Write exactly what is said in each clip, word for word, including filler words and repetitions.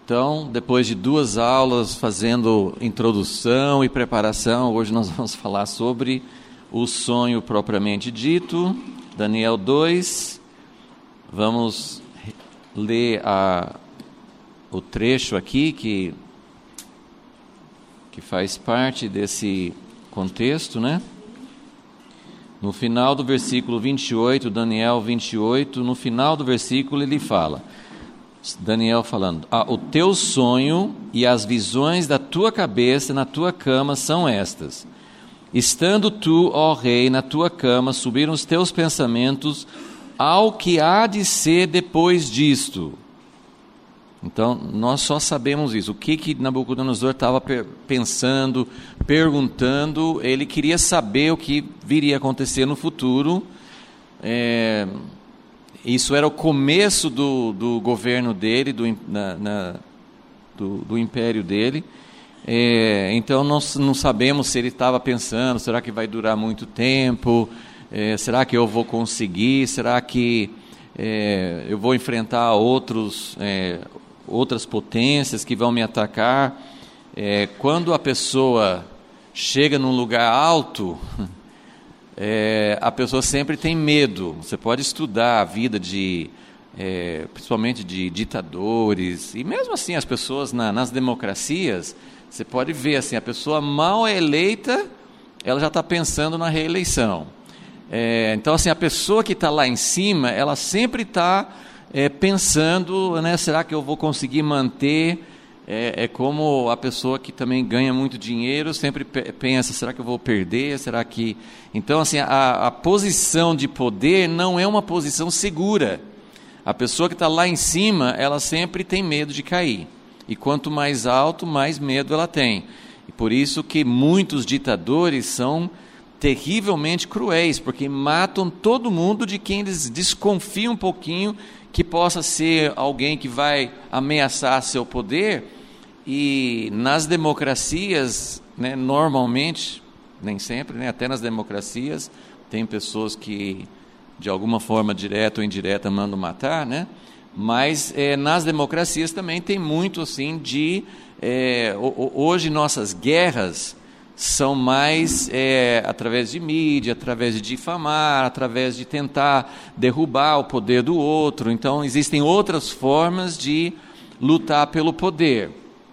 Então, depois de duas aulas fazendo introdução e preparação, hoje nós vamos falar sobre o sonho propriamente dito, Daniel dois. Vamos ler a, o trecho aqui que, que faz parte desse contexto, né? No final do versículo vinte e oito, Daniel vinte e oito, no final do versículo ele fala, Daniel falando, ah, o teu sonho e as visões da tua cabeça na tua cama são estas. Estando tu, ó rei, na tua cama, subiram os teus pensamentos ao que há de ser depois disto. Então, nós só sabemos isso. O que que Nabucodonosor estava pensando, perguntando, ele queria saber o que viria a acontecer no futuro. É, isso era o começo do, do governo dele, do, na, na, do, do império dele. É, então, nós não sabemos se ele estava pensando, será que vai durar muito tempo? É, será que eu vou conseguir? Será que é, eu vou enfrentar outros... É, outras potências que vão me atacar? É, quando a pessoa chega num lugar alto, é, a pessoa sempre tem medo. Você pode estudar a vida de, é, principalmente de ditadores, e mesmo assim as pessoas na, nas democracias, você pode ver assim, a pessoa mal eleita, ela já está pensando na reeleição. É, então assim, a pessoa que está lá em cima, ela sempre está É, pensando, né, será que eu vou conseguir manter? É, é como a pessoa que também ganha muito dinheiro, sempre pensa, será que eu vou perder? Será que... Então, assim, a, a posição de poder não é uma posição segura. A pessoa que está lá em cima, ela sempre tem medo de cair. E quanto mais alto, mais medo ela tem. E por isso que muitos ditadores são terrivelmente cruéis, porque matam todo mundo de quem eles desconfiam um pouquinho que possa ser alguém que vai ameaçar seu poder. E nas democracias, né, normalmente, nem sempre, né, até nas democracias, tem pessoas que, de alguma forma, direta ou indireta, mandam matar, né? Mas é, nas democracias também tem muito assim de... É, hoje nossas guerras são mais é, através de mídia, através de difamar, através de tentar derrubar o poder do outro. Então, existem outras formas de lutar pelo poder.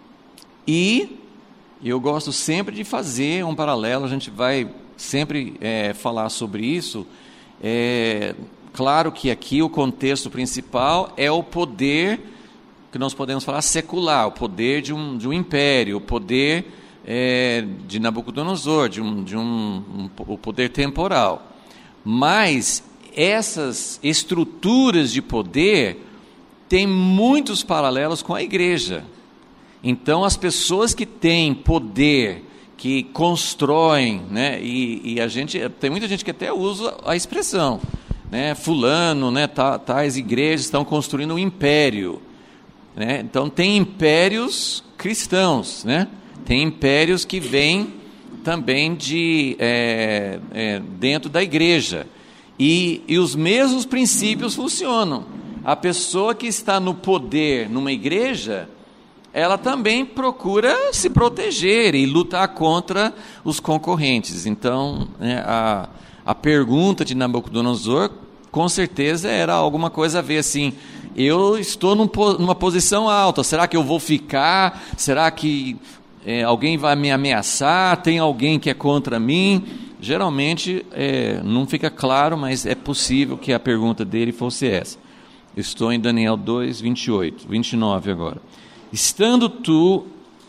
E eu gosto sempre de fazer um paralelo, a gente vai sempre é, falar sobre isso. É, claro que aqui o contexto principal é o poder, que nós podemos falar secular, o poder de um, de um império, o poder... É, de Nabucodonosor, de um, de um, um, o poder temporal. Mas essas estruturas de poder têm muitos paralelos com a igreja. Então, as pessoas que têm poder, que constroem, né, e, e a gente, tem muita gente que até usa a expressão, né, fulano, né, tais igrejas estão construindo um império. Né? Então, tem impérios cristãos, né? Tem impérios que vêm também de, é, é, dentro da igreja. E, e os mesmos princípios funcionam. A pessoa que está no poder numa igreja, ela também procura se proteger e lutar contra os concorrentes. Então, né, a, a pergunta de Nabucodonosor, com certeza, era alguma coisa a ver assim... Eu estou num, numa posição alta, será que eu vou ficar? Será que... É, alguém vai me ameaçar, tem alguém que é contra mim? Geralmente é, não fica claro, mas é possível que a pergunta dele fosse essa. Estou em Daniel dois, vinte e oito, vinte e nove agora. Estando tu,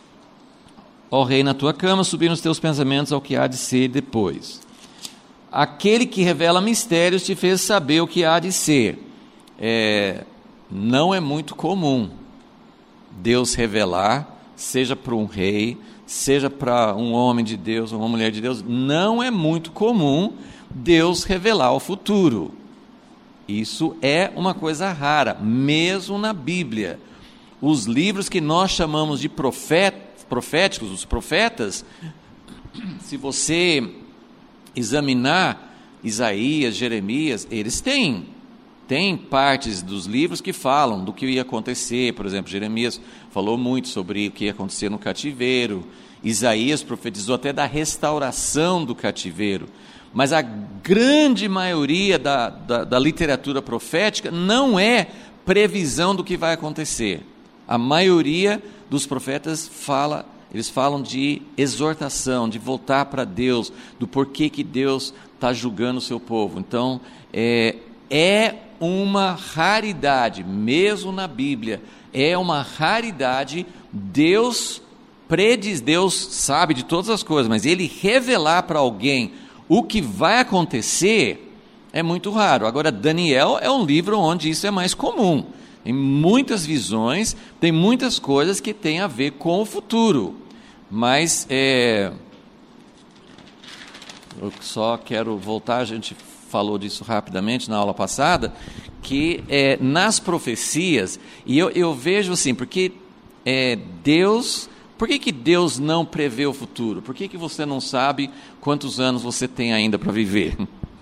ó rei, na tua cama, subiram os teus pensamentos ao que há de ser depois. Aquele que revela mistérios te fez saber o que há de ser. É, não é muito comum Deus revelar, seja para um rei, seja para um homem de Deus, uma mulher de Deus, não é muito comum Deus revelar o futuro. Isso é uma coisa rara, mesmo na Bíblia. Os livros que nós chamamos de profet, proféticos, os profetas, se você examinar Isaías, Jeremias, eles têm Tem partes dos livros que falam do que ia acontecer, por exemplo, Jeremias falou muito sobre o que ia acontecer no cativeiro, Isaías profetizou até da restauração do cativeiro, mas a grande maioria da, da, da literatura profética não é previsão do que vai acontecer. A maioria dos profetas fala, eles falam de exortação, de voltar para Deus, do porquê que Deus está julgando o seu povo. Então, é, é uma raridade, mesmo na Bíblia, é uma raridade Deus prediz, Deus sabe de todas as coisas, mas Ele revelar para alguém o que vai acontecer é muito raro. Agora, Daniel é um livro onde isso é mais comum. Tem muitas visões, tem muitas coisas que têm a ver com o futuro. Mas é, eu só quero voltar, a gente falou disso rapidamente na aula passada, que é, nas profecias, e eu, eu vejo assim, porque é, Deus... Por que que Deus não prevê o futuro? Por que que você não sabe quantos anos você tem ainda para viver?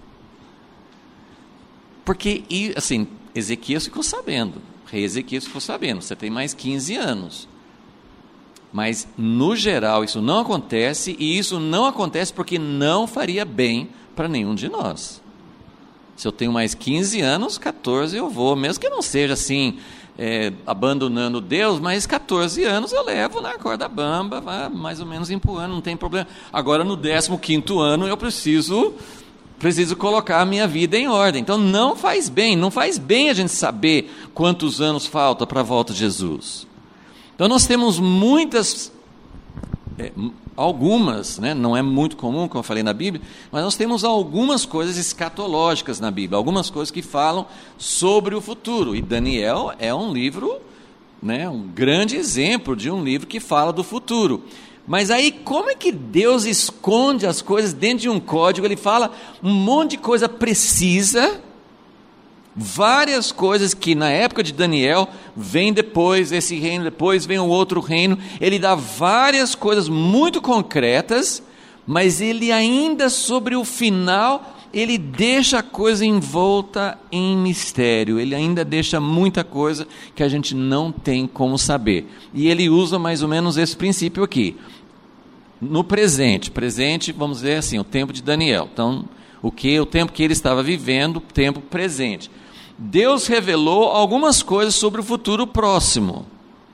Porque, assim, Ezequias ficou sabendo, rei Ezequias ficou sabendo, você tem mais quinze anos. Mas, no geral, isso não acontece, e isso não acontece porque não faria bem para nenhum de nós. Se eu tenho mais quinze anos, catorze eu vou, mesmo que não seja assim... É, abandonando Deus, mas catorze anos eu levo na corda bamba, vai mais ou menos empurrando, não tem problema. Agora no décimo quinto ano eu preciso, preciso colocar a minha vida em ordem. Então não faz bem, não faz bem a gente saber quantos anos falta para a volta de Jesus. Então nós temos muitas, é, algumas, né, não é muito comum, como eu falei na Bíblia, mas nós temos algumas coisas escatológicas na Bíblia, algumas coisas que falam sobre o futuro, e Daniel é um livro, né, um grande exemplo de um livro que fala do futuro. Mas aí como é que Deus esconde as coisas dentro de um código? Ele fala um monte de coisa precisa, várias coisas que na época de Daniel vem depois esse reino, depois vem o outro reino. Ele dá várias coisas muito concretas, mas ele ainda sobre o final ele deixa a coisa envolta em mistério, ele ainda deixa muita coisa que a gente não tem como saber, e ele usa mais ou menos esse princípio aqui, no presente, presente vamos dizer assim, o tempo de Daniel, então o que? O tempo que ele estava vivendo, tempo presente. Deus revelou algumas coisas sobre o futuro próximo.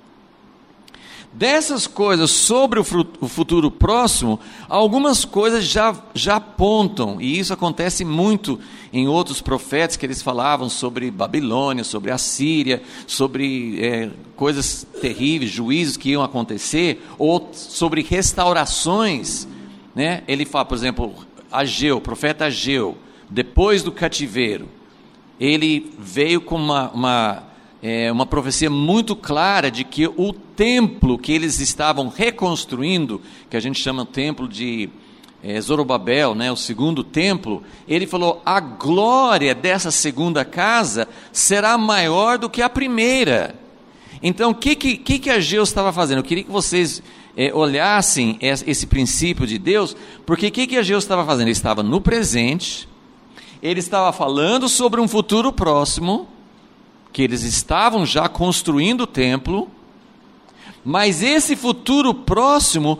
Dessas coisas sobre o futuro próximo, algumas coisas já, já apontam, e isso acontece muito em outros profetas, que eles falavam sobre Babilônia, sobre a Síria, sobre é, coisas terríveis, juízos que iam acontecer, ou sobre restaurações, né? Ele fala, por exemplo, Ageu, o profeta Ageu, depois do cativeiro, ele veio com uma, uma, é, uma profecia muito clara de que o templo que eles estavam reconstruindo, que a gente chama o templo de é, Zorobabel, né, o segundo templo, ele falou, a glória dessa segunda casa será maior do que a primeira. Então, o que, que, que Ageu estava fazendo? Eu queria que vocês é, olhassem esse princípio de Deus, porque o que, que Ageu estava fazendo? Ele estava no presente, ele estava falando sobre um futuro próximo, que eles estavam já construindo o templo, mas esse futuro próximo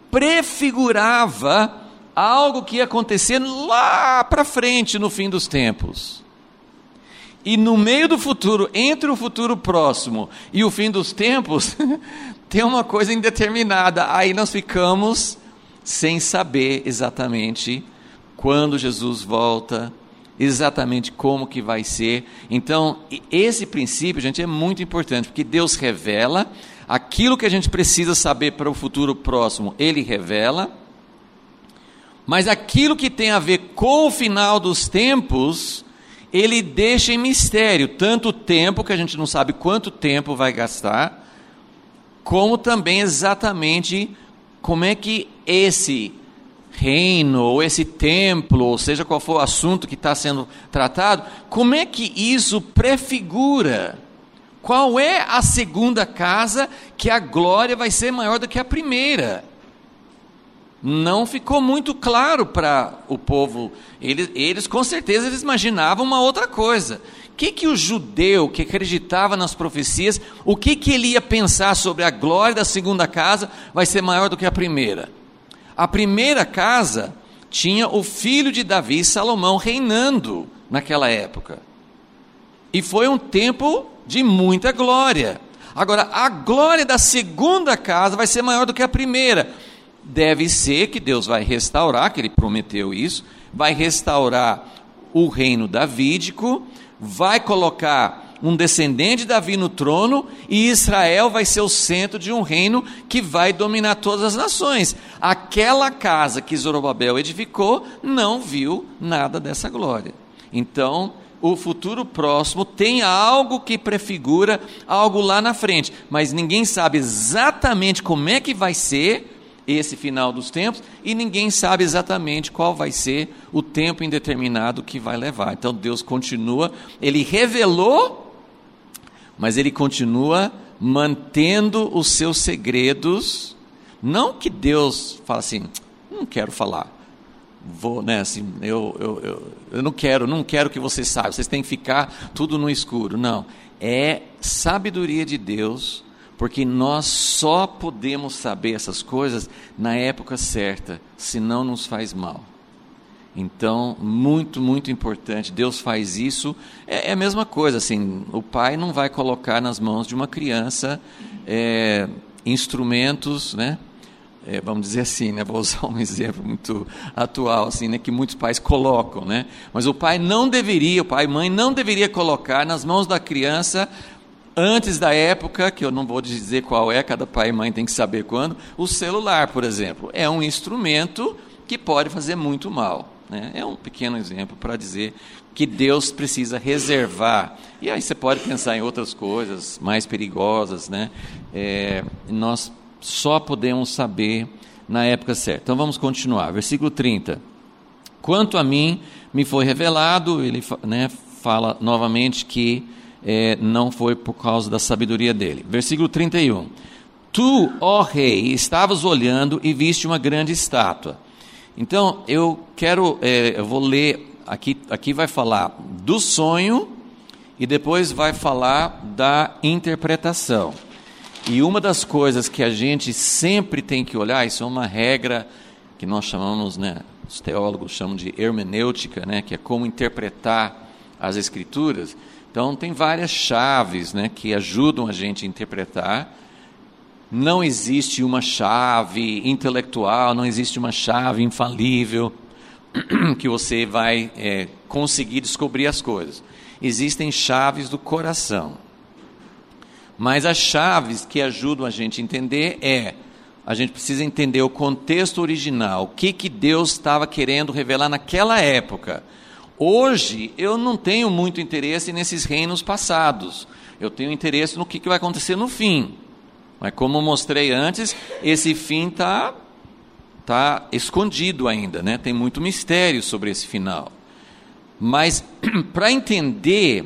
prefigurava algo que ia acontecer lá para frente, no fim dos tempos. E no meio do futuro, entre o futuro próximo e o fim dos tempos, tem uma coisa indeterminada. Aí nós ficamos sem saber exatamente quando Jesus volta, exatamente como que vai ser. Então, esse princípio, gente, é muito importante, porque Deus revela aquilo que a gente precisa saber para o futuro próximo, Ele revela, mas aquilo que tem a ver com o final dos tempos, Ele deixa em mistério, tanto o tempo, que a gente não sabe quanto tempo vai gastar, como também exatamente como é que esse reino, ou esse templo, ou seja qual for o assunto que está sendo tratado, como é que isso prefigura? Qual é a segunda casa que a glória vai ser maior do que a primeira? Não ficou muito claro para o povo. Eles, eles com certeza eles imaginavam uma outra coisa, O que, que o judeu que acreditava nas profecias, o que, que ele ia pensar sobre a glória da segunda casa vai ser maior do que a primeira? A primeira casa tinha o filho de Davi, Salomão, reinando naquela época. E foi um tempo de muita glória. Agora, a glória da segunda casa vai ser maior do que a primeira. Deve ser que Deus vai restaurar, que ele prometeu isso, vai restaurar o reino davídico, vai colocar um descendente de Davi no trono, e Israel vai ser o centro de um reino que vai dominar todas as nações. Aquela casa que Zorobabel edificou não viu nada dessa glória. Então, o futuro próximo tem algo que prefigura algo lá na frente, mas ninguém sabe exatamente como é que vai ser esse final dos tempos, e ninguém sabe exatamente qual vai ser o tempo indeterminado que vai levar. Então Deus continua, Ele revelou, mas Ele continua mantendo os seus segredos. Não que Deus fala assim, não quero falar, vou, né, assim, eu, eu, eu, eu não quero, não quero que vocês saibam, vocês têm que ficar tudo no escuro. Não, é sabedoria de Deus, porque nós só podemos saber essas coisas na época certa, senão nos faz mal. Então, muito, muito importante, Deus faz isso, é, é a mesma coisa, assim, o pai não vai colocar nas mãos de uma criança é, instrumentos, né, é, vamos dizer assim, né, vou usar um exemplo muito atual, assim, né, que muitos pais colocam, né, mas o pai não deveria, o pai e mãe não deveria colocar nas mãos da criança, antes da época, que eu não vou dizer qual é, cada pai e mãe tem que saber quando, o celular, por exemplo, é um instrumento que pode fazer muito mal, né? É um pequeno exemplo para dizer que Deus precisa reservar, e aí você pode pensar em outras coisas mais perigosas, né? É, nós só podemos saber na época certa. Então vamos continuar, versículo trinta, quanto a mim, me foi revelado, ele, né, fala novamente que É, não foi por causa da sabedoria dele. Versículo trinta e um, tu, ó rei, estavas olhando e viste uma grande estátua. Então, eu quero, é, eu vou ler, aqui, aqui vai falar do sonho, e depois vai falar da interpretação. E uma das coisas que a gente sempre tem que olhar, isso é uma regra que nós chamamos, né, os teólogos chamam de hermenêutica, né, que é como interpretar as escrituras. Então, tem várias chaves, né, que ajudam a gente a interpretar. Não existe uma chave intelectual, não existe uma chave infalível que você vai é, conseguir descobrir as coisas. Existem chaves do coração. Mas as chaves que ajudam a gente a entender é, a gente precisa entender o contexto original, o que, que Deus estava querendo revelar naquela época. Hoje, eu não tenho muito interesse nesses reinos passados, eu tenho interesse no que, que vai acontecer no fim, mas como eu mostrei antes, esse fim está tá escondido ainda, né? Tem muito mistério sobre esse final, mas para entender,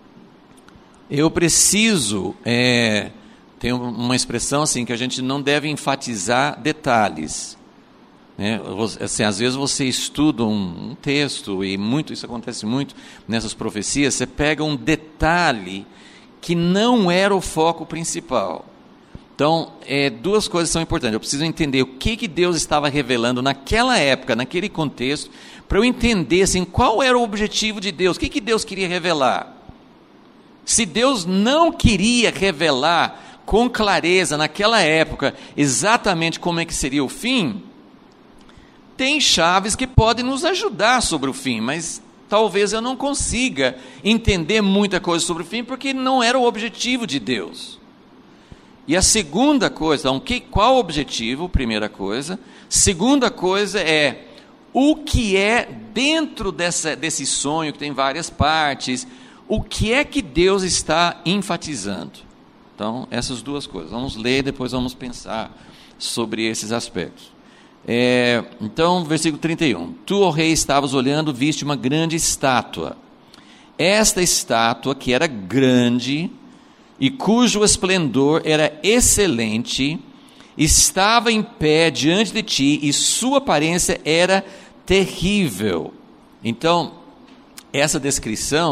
eu preciso, é, tem uma expressão assim, que a gente não deve enfatizar detalhes. É, assim, às vezes você estuda um, um texto, e muito, isso acontece muito nessas profecias, você pega um detalhe que não era o foco principal. Então, é, duas coisas são importantes. Eu preciso entender o que, que Deus estava revelando naquela época, naquele contexto, para eu entender assim, qual era o objetivo de Deus, o que, que Deus queria revelar. Se Deus não queria revelar com clareza naquela época exatamente como é que seria o fim, tem chaves que podem nos ajudar sobre o fim, mas talvez eu não consiga entender muita coisa sobre o fim, porque não era o objetivo de Deus. E a segunda coisa, então, que, qual o objetivo? Primeira coisa. Segunda coisa é, o que é dentro dessa, desse sonho, que tem várias partes, o que é que Deus está enfatizando? Então, essas duas coisas. Vamos ler, depois vamos pensar sobre esses aspectos. É, então, versículo trinta e um, tu, ó rei, estavas olhando, viste uma grande estátua. Esta estátua, que era grande, e cujo esplendor era excelente, estava em pé diante de ti, e sua aparência era terrível. Então, essa descrição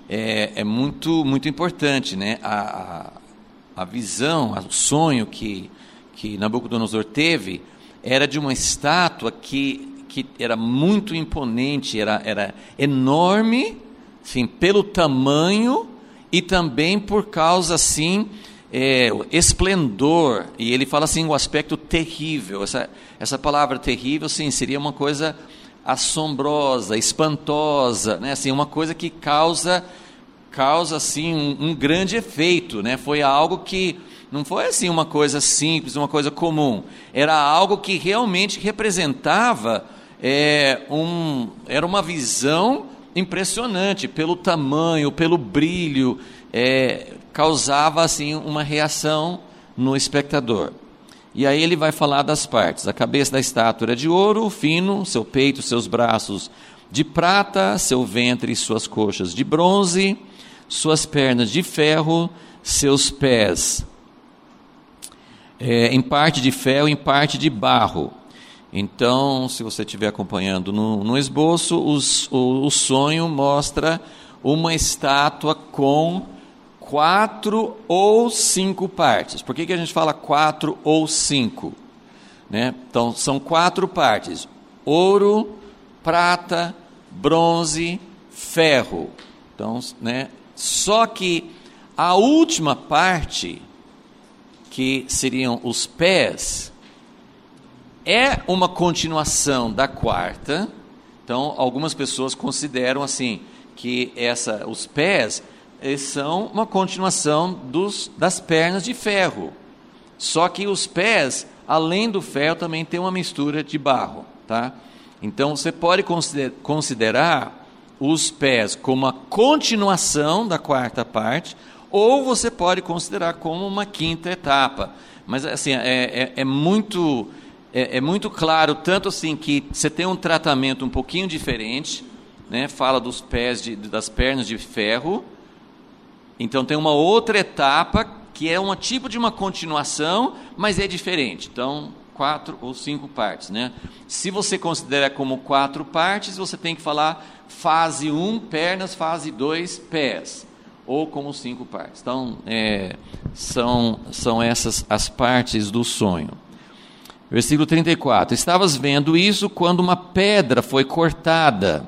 é, é muito, muito importante, né? A, a, a visão, o sonho que, que Nabucodonosor teve era de uma estátua que, que era muito imponente, era, era enorme, assim, pelo tamanho e também por causa, assim, é, esplendor. E ele fala assim, o aspecto terrível. Essa, essa palavra terrível, sim, seria uma coisa assombrosa, espantosa, né? Assim, uma coisa que causa, causa assim, um, um grande efeito, né? Foi algo que não foi assim uma coisa simples, uma coisa comum. Era algo que realmente representava é, um, era uma visão impressionante, pelo tamanho, pelo brilho, é, causava assim uma reação no espectador. E aí ele vai falar das partes. A cabeça da estátua era de ouro fino, seu peito, seus braços de prata, seu ventre e suas coxas de bronze, suas pernas de ferro, seus pés é, em parte de ferro, em parte de barro. Então, se você estiver acompanhando no, no esboço, os, o, o sonho mostra uma estátua com quatro ou cinco partes. Por que, que a gente fala quatro ou cinco? Né? Então, são quatro partes: ouro, prata, bronze, ferro. Então, né? Só que a última parte, que seriam os pés, é uma continuação da quarta. Então, algumas pessoas consideram assim, que essa, os pés são uma continuação dos, das pernas de ferro. Só que os pés, além do ferro, também tem uma mistura de barro. Tá? Então, você pode consider, considerar os pés como a continuação da quarta parte, ou você pode considerar como uma quinta etapa. Mas assim, é, é, é muito... É, é muito claro, tanto assim que você tem um tratamento um pouquinho diferente, né? Fala dos pés, de, das pernas de ferro. Então tem uma outra etapa que é um tipo de uma continuação, mas é diferente. Então, quatro ou cinco partes, né? Se você considera como quatro partes, você tem que falar fase um, pernas, fase dois, pés, ou como cinco partes. Então, é, são, são essas as partes do sonho. Versículo trinta e quatro. Estavas vendo isso quando uma pedra foi cortada,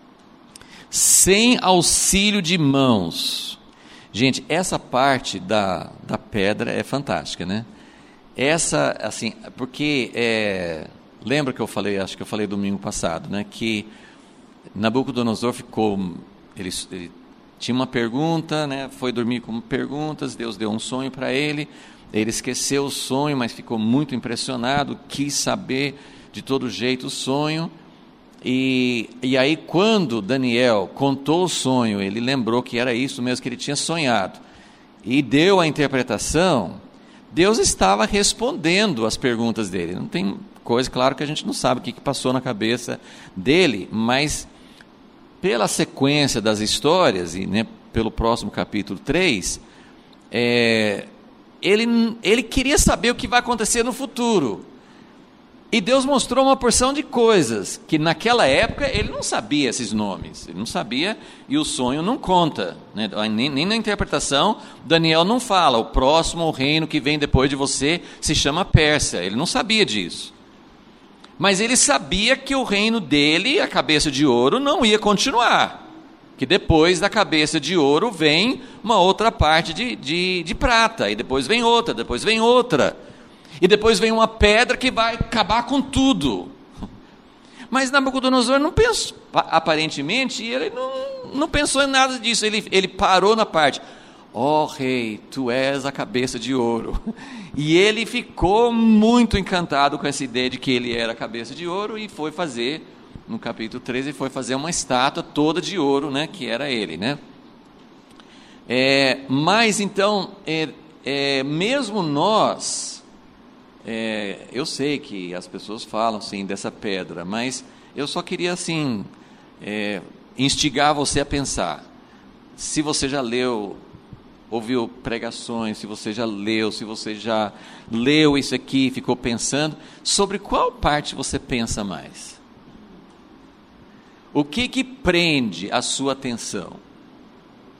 sem auxílio de mãos. Gente, essa parte da, da pedra é fantástica, né? Essa, assim, porque, é, lembra que eu falei, acho que eu falei domingo passado, né? Que Nabucodonosor ficou, ele, ele tinha uma pergunta, né? Foi dormir com perguntas, Deus deu um sonho para ele. Ele esqueceu o sonho, mas ficou muito impressionado, quis saber de todo jeito o sonho. E, e aí, quando Daniel contou o sonho, ele lembrou que era isso mesmo que ele tinha sonhado, e deu a interpretação. Deus estava respondendo as perguntas dele. Não tem coisa, claro que a gente não sabe o que passou na cabeça dele, mas pela sequência das histórias, e né, pelo próximo capítulo três, é... Ele, ele queria saber o que vai acontecer no futuro. E Deus mostrou uma porção de coisas que naquela época ele não sabia esses nomes. Ele não sabia e o sonho não conta. Né? Nem, nem na interpretação, Daniel não fala, o próximo reino que vem depois de você se chama Pérsia. Ele não sabia disso. Mas ele sabia que o reino dele, a cabeça de ouro, não ia continuar. Que depois da cabeça de ouro vem uma outra parte de, de, de prata, e depois vem outra, depois vem outra, e depois vem uma pedra que vai acabar com tudo. Mas Nabucodonosor não pensou, aparentemente, ele não, não pensou em nada disso, ele, ele parou na parte, ó oh, rei, tu és a cabeça de ouro, e ele ficou muito encantado com essa ideia de que ele era a cabeça de ouro, e foi fazer... No capítulo treze, ele foi fazer uma estátua toda de ouro, né, que era ele, né? É, mas então, é, é, mesmo nós, é, eu sei que as pessoas falam assim dessa pedra, mas eu só queria assim é, instigar você a pensar. Se você já leu, ouviu pregações, se você já leu, se você já leu isso aqui, ficou pensando, sobre qual parte você pensa mais? O que que prende a sua atenção?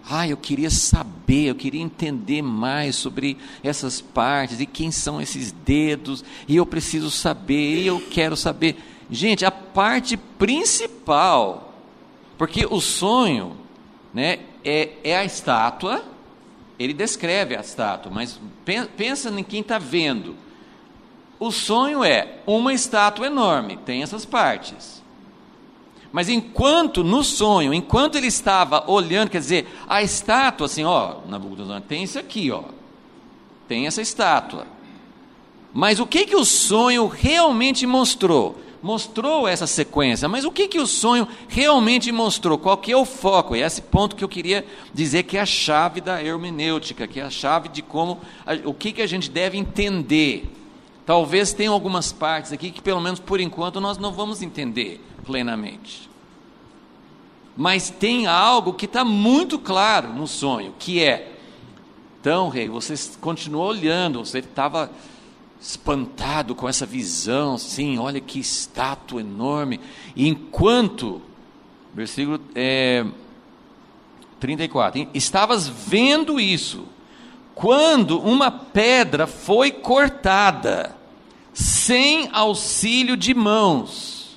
Ah, eu queria saber, eu queria entender mais sobre essas partes, e quem são esses dedos, e eu preciso saber, e eu quero saber. Gente, a parte principal, porque o sonho, né, é, é a estátua, ele descreve a estátua, mas pensa em quem está vendo. O sonho é uma estátua enorme, tem essas partes. Mas enquanto, no sonho, enquanto ele estava olhando, quer dizer, a estátua, assim, ó, Nabucodonosor, tem isso aqui, ó, tem essa estátua. Mas o que que o sonho realmente mostrou? Mostrou essa sequência, mas o que que o sonho realmente mostrou? Qual que é o foco? É esse ponto que eu queria dizer que é a chave da hermenêutica, que é a chave de como, o que que a gente deve entender. Talvez tenha algumas partes aqui que, pelo menos por enquanto, nós não vamos entender plenamente. Mas tem algo que está muito claro no sonho, que é, então, rei, você continuou olhando, você estava espantado com essa visão, sim, olha que estátua enorme, e enquanto, versículo é, trinta e quatro, estavas vendo isso, quando uma pedra foi cortada, sem auxílio de mãos,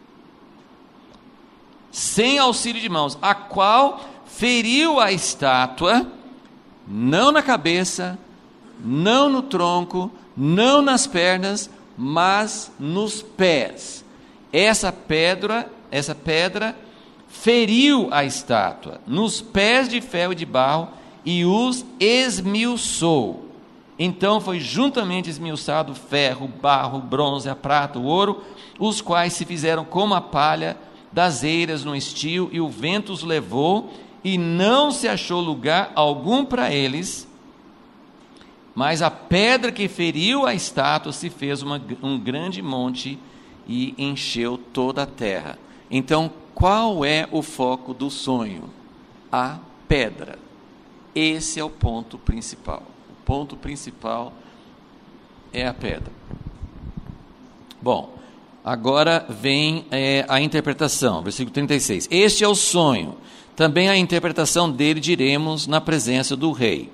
sem auxílio de mãos, a qual feriu a estátua, não na cabeça, não no tronco, não nas pernas, mas nos pés. Essa pedra, essa pedra feriu a estátua, nos pés de ferro e de barro, e os esmiuçou. Então foi juntamente esmiuçado o ferro, o barro, o bronze, a prata, o ouro, os quais se fizeram como a palha das eiras no estio, e o vento os levou, e não se achou lugar algum para eles, mas a pedra que feriu a estátua se fez uma, um grande monte e encheu toda a terra. Então, qual é o foco do sonho? A pedra. Esse é o ponto principal. O ponto principal é a pedra. Bom, agora vem é, a interpretação, versículo trinta e seis. Este é o sonho. Também a interpretação dele diremos na presença do rei.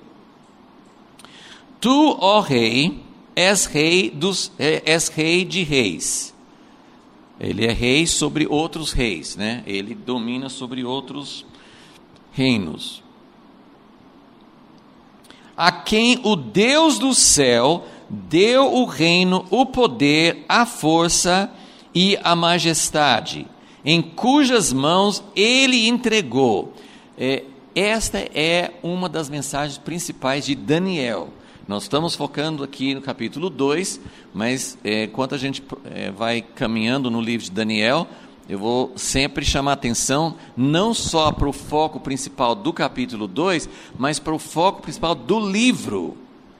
Tu, ó rei, és rei, dos, és rei de reis. Ele é rei sobre outros reis, né? Ele domina sobre outros reinos. A quem o Deus do céu deu o reino, o poder, a força e a majestade, em cujas mãos ele entregou. É, esta é uma das mensagens principais de Daniel. Nós estamos focando aqui no capítulo dois, mas é, enquanto a gente é, vai caminhando no livro de Daniel, eu vou sempre chamar a atenção não só para o foco principal do capítulo dois, mas para o foco principal do livro.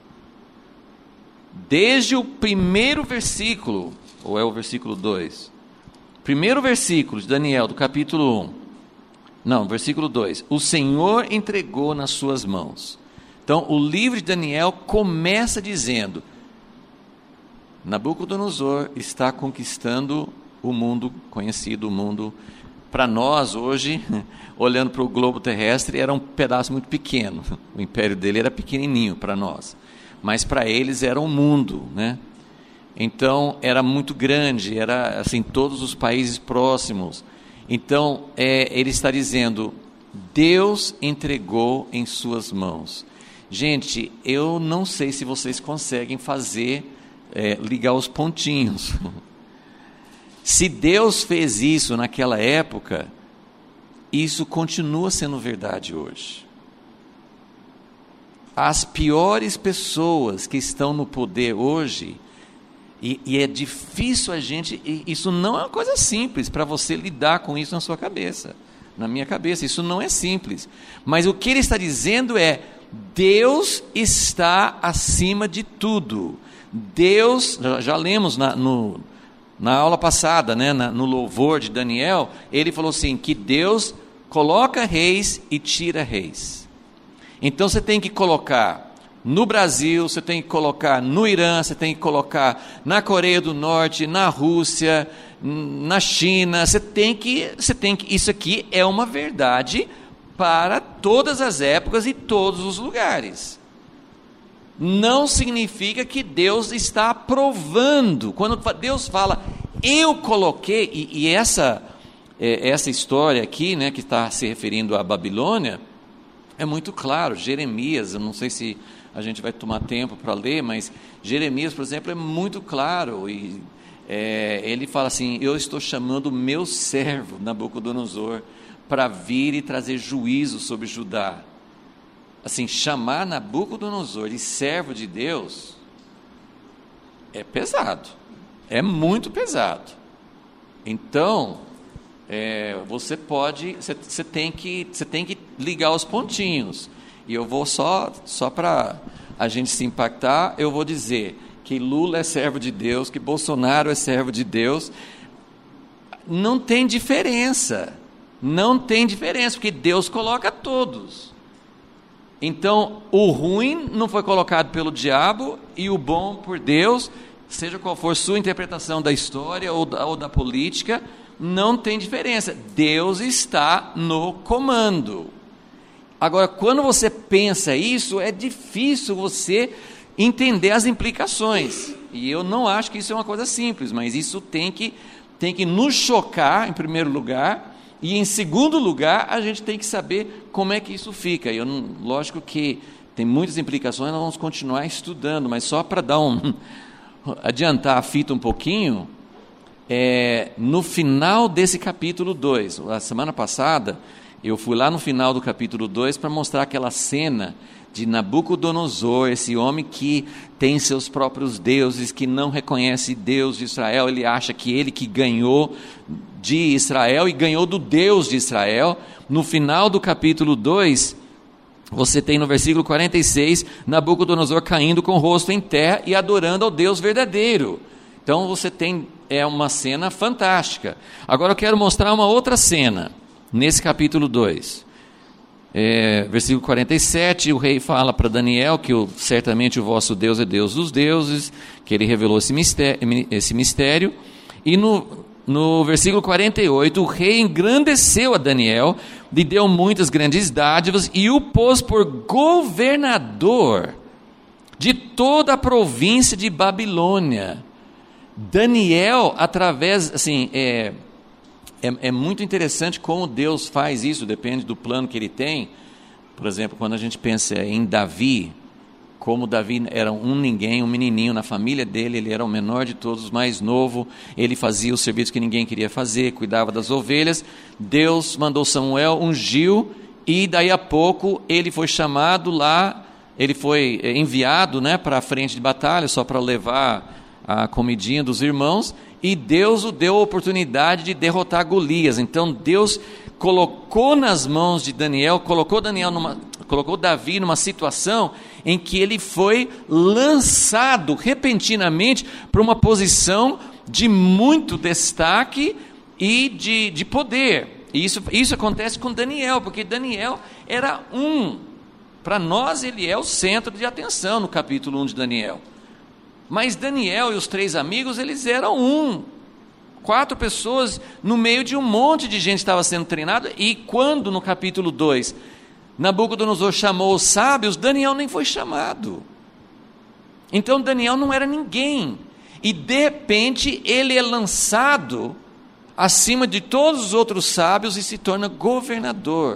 Desde o primeiro versículo, ou é o versículo dois? Primeiro versículo de Daniel, do capítulo um. Não, versículo dois. O Senhor entregou nas suas mãos. Então, o livro de Daniel começa dizendo: Nabucodonosor está conquistando o mundo conhecido, o mundo, para nós hoje, olhando para o globo terrestre, era um pedaço muito pequeno. O império dele era pequenininho para nós, mas para eles era um mundo, né? Então, era muito grande, era assim, todos os países próximos. Então, é, ele está dizendo, Deus entregou em suas mãos. Gente, eu não sei se vocês conseguem fazer, é, ligar os pontinhos. Se Deus fez isso naquela época, isso continua sendo verdade hoje. As piores pessoas que estão no poder hoje, e, e é difícil a gente, isso não é uma coisa simples para você lidar com isso na sua cabeça, na minha cabeça, isso não é simples. Mas o que ele está dizendo é, Deus está acima de tudo. Deus, já lemos na, no, na aula passada, né, na, no louvor de Daniel, ele falou assim, que Deus coloca reis e tira reis. Então você tem que colocar no Brasil, você tem que colocar no Irã, você tem que colocar na Coreia do Norte, na Rússia, na China, você tem que, você tem que, isso aqui é uma verdade para todas as épocas e todos os lugares. Não significa que Deus está aprovando. Quando Deus fala, eu coloquei, e, e essa, é, essa história aqui, né, que está se referindo à Babilônia, é muito claro. Jeremias, eu não sei se a gente vai tomar tempo para ler, mas Jeremias, por exemplo, é muito claro, e é, ele fala assim, eu estou chamando o meu servo, Nabucodonosor, para vir e trazer juízo sobre Judá. Assim, chamar Nabucodonosor de servo de Deus é pesado, é muito pesado. Então, é, você pode, você, você, tem que, você tem que ligar os pontinhos, e eu vou só, só para a gente se impactar, eu vou dizer que Lula é servo de Deus, que Bolsonaro é servo de Deus, não tem diferença, não tem diferença, porque Deus coloca todos. Então, o ruim não foi colocado pelo diabo e o bom por Deus, seja qual for sua interpretação da história ou da, ou da política, não tem diferença. Deus está no comando. Agora, quando você pensa isso, é difícil você entender as implicações. E eu não acho que isso é uma coisa simples, mas isso tem que, tem que nos chocar, em primeiro lugar. E em segundo lugar, a gente tem que saber como é que isso fica. Eu não, lógico que tem muitas implicações, nós vamos continuar estudando, mas só para dar um, adiantar a fita um pouquinho, é, no final desse capítulo dois, a semana passada, eu fui lá no final do capítulo dois para mostrar aquela cena de Nabucodonosor, esse homem que tem seus próprios deuses, que não reconhece Deus de Israel, ele acha que ele que ganhou de Israel e ganhou do Deus de Israel. No final do capítulo dois, você tem no versículo quarenta e seis, Nabucodonosor caindo com o rosto em terra e adorando ao Deus verdadeiro. Então você tem é uma cena fantástica. Agora eu quero mostrar uma outra cena, nesse capítulo dois. É, versículo quarenta e sete, o rei fala para Daniel que o, certamente o vosso Deus é Deus dos deuses, que ele revelou esse mistério, esse mistério. E no, no versículo quarenta e oito, o rei engrandeceu a Daniel, lhe deu muitas grandes dádivas e o pôs por governador de toda a província de Babilônia. Daniel, através, assim, é... É, é muito interessante como Deus faz isso, depende do plano que ele tem. Por exemplo, quando a gente pensa em Davi, como Davi era um ninguém, um menininho na família dele, ele era o menor de todos, o mais novo, ele fazia o serviço que ninguém queria fazer, cuidava das ovelhas. Deus mandou Samuel, ungiu, e daí a pouco ele foi chamado lá, ele foi enviado, né, para a frente de batalha, só para levar a comidinha dos irmãos, e Deus o deu a oportunidade de derrotar Golias. Então Deus colocou nas mãos de Daniel, colocou, Daniel numa, colocou Davi numa situação em que ele foi lançado repentinamente para uma posição de muito destaque e de, de poder. E isso, isso acontece com Daniel, porque Daniel era um, para nós ele é o centro de atenção no capítulo um de Daniel. Mas Daniel e os três amigos, eles eram um, quatro pessoas no meio de um monte de gente que estava sendo treinada. E quando no capítulo dois, Nabucodonosor chamou os sábios, Daniel nem foi chamado. Então Daniel não era ninguém, e de repente ele é lançado acima de todos os outros sábios e se torna governador.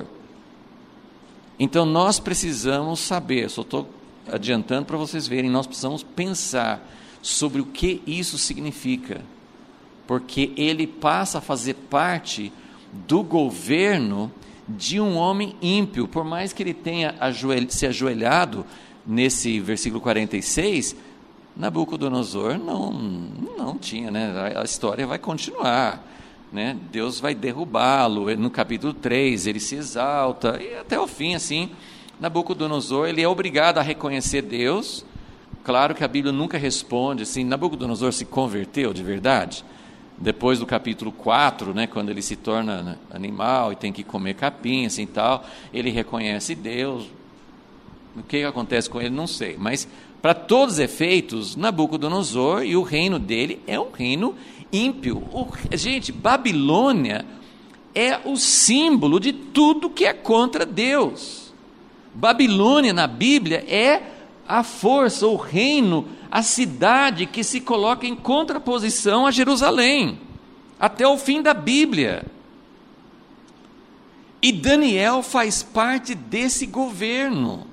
Então nós precisamos saber, só estou adiantando para vocês verem, nós precisamos pensar sobre o que isso significa, porque ele passa a fazer parte do governo de um homem ímpio. Por mais que ele tenha ajoelh- se ajoelhado nesse versículo quarenta e seis, Nabucodonosor não, não tinha, né? A história vai continuar, né? Deus vai derrubá-lo. No capítulo três ele se exalta, e até o fim, assim, Nabucodonosor, ele é obrigado a reconhecer Deus. Claro que a Bíblia nunca responde assim, Nabucodonosor se converteu de verdade? Depois do capítulo quatro, né, quando ele se torna animal e tem que comer capim, assim, tal, ele reconhece Deus. O que acontece com ele, não sei. Mas, para todos os efeitos, Nabucodonosor e o reino dele é um reino ímpio. O, gente, Babilônia é o símbolo de tudo que é contra Deus. Babilônia na Bíblia é a força, o reino, a cidade que se coloca em contraposição a Jerusalém, até o fim da Bíblia. E Daniel faz parte desse governo.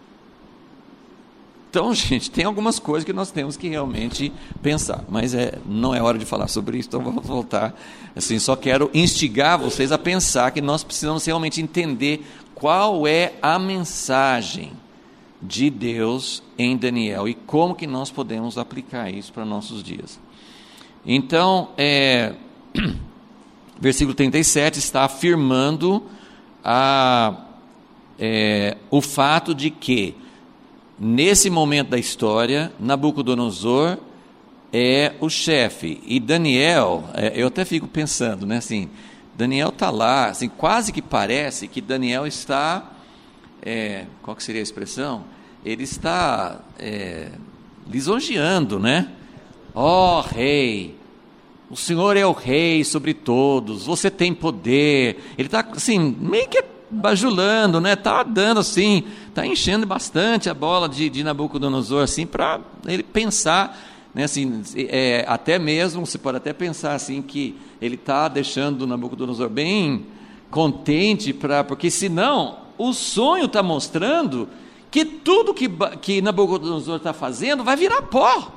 Então, gente, tem algumas coisas que nós temos que realmente pensar, mas é, não é hora de falar sobre isso, então vamos voltar. Assim, só quero instigar vocês a pensar que nós precisamos realmente entender qual é a mensagem de Deus em Daniel e como que nós podemos aplicar isso para nossos dias. Então, é, versículo trinta e sete está afirmando a, é, o fato de que nesse momento da história, Nabucodonosor é o chefe, e Daniel, é, eu até fico pensando, né, assim, Daniel está lá, assim, quase que parece que Daniel está, é, qual que seria a expressão? Ele está é, lisonjeando, né? Ó oh, rei, o Senhor é o rei sobre todos, você tem poder. Ele está assim, meio que bajulando, né? Está dando assim, está enchendo bastante a bola de, de Nabucodonosor, assim, para ele pensar, né? Assim, é, até mesmo, você pode até pensar assim, que ele está deixando Nabucodonosor bem contente, pra, porque senão o sonho está mostrando que tudo que, que Nabucodonosor está fazendo vai virar pó.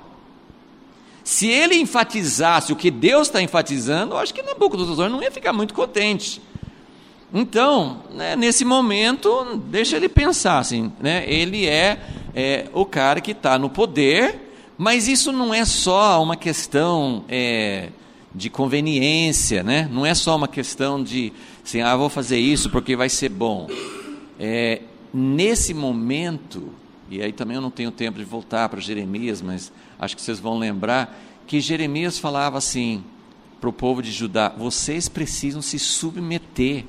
Se ele enfatizasse o que Deus está enfatizando, eu acho que Nabucodonosor não ia ficar muito contente. Então, né, nesse momento, deixa ele pensar assim, né, ele é, é o cara que está no poder, mas isso não é só uma questão é, de conveniência, né? Não é só uma questão de, assim, ah, vou fazer isso porque vai ser bom. É, nesse momento, e aí também eu não tenho tempo de voltar para Jeremias, mas acho que vocês vão lembrar, que Jeremias falava assim, para o povo de Judá, vocês precisam se submeter.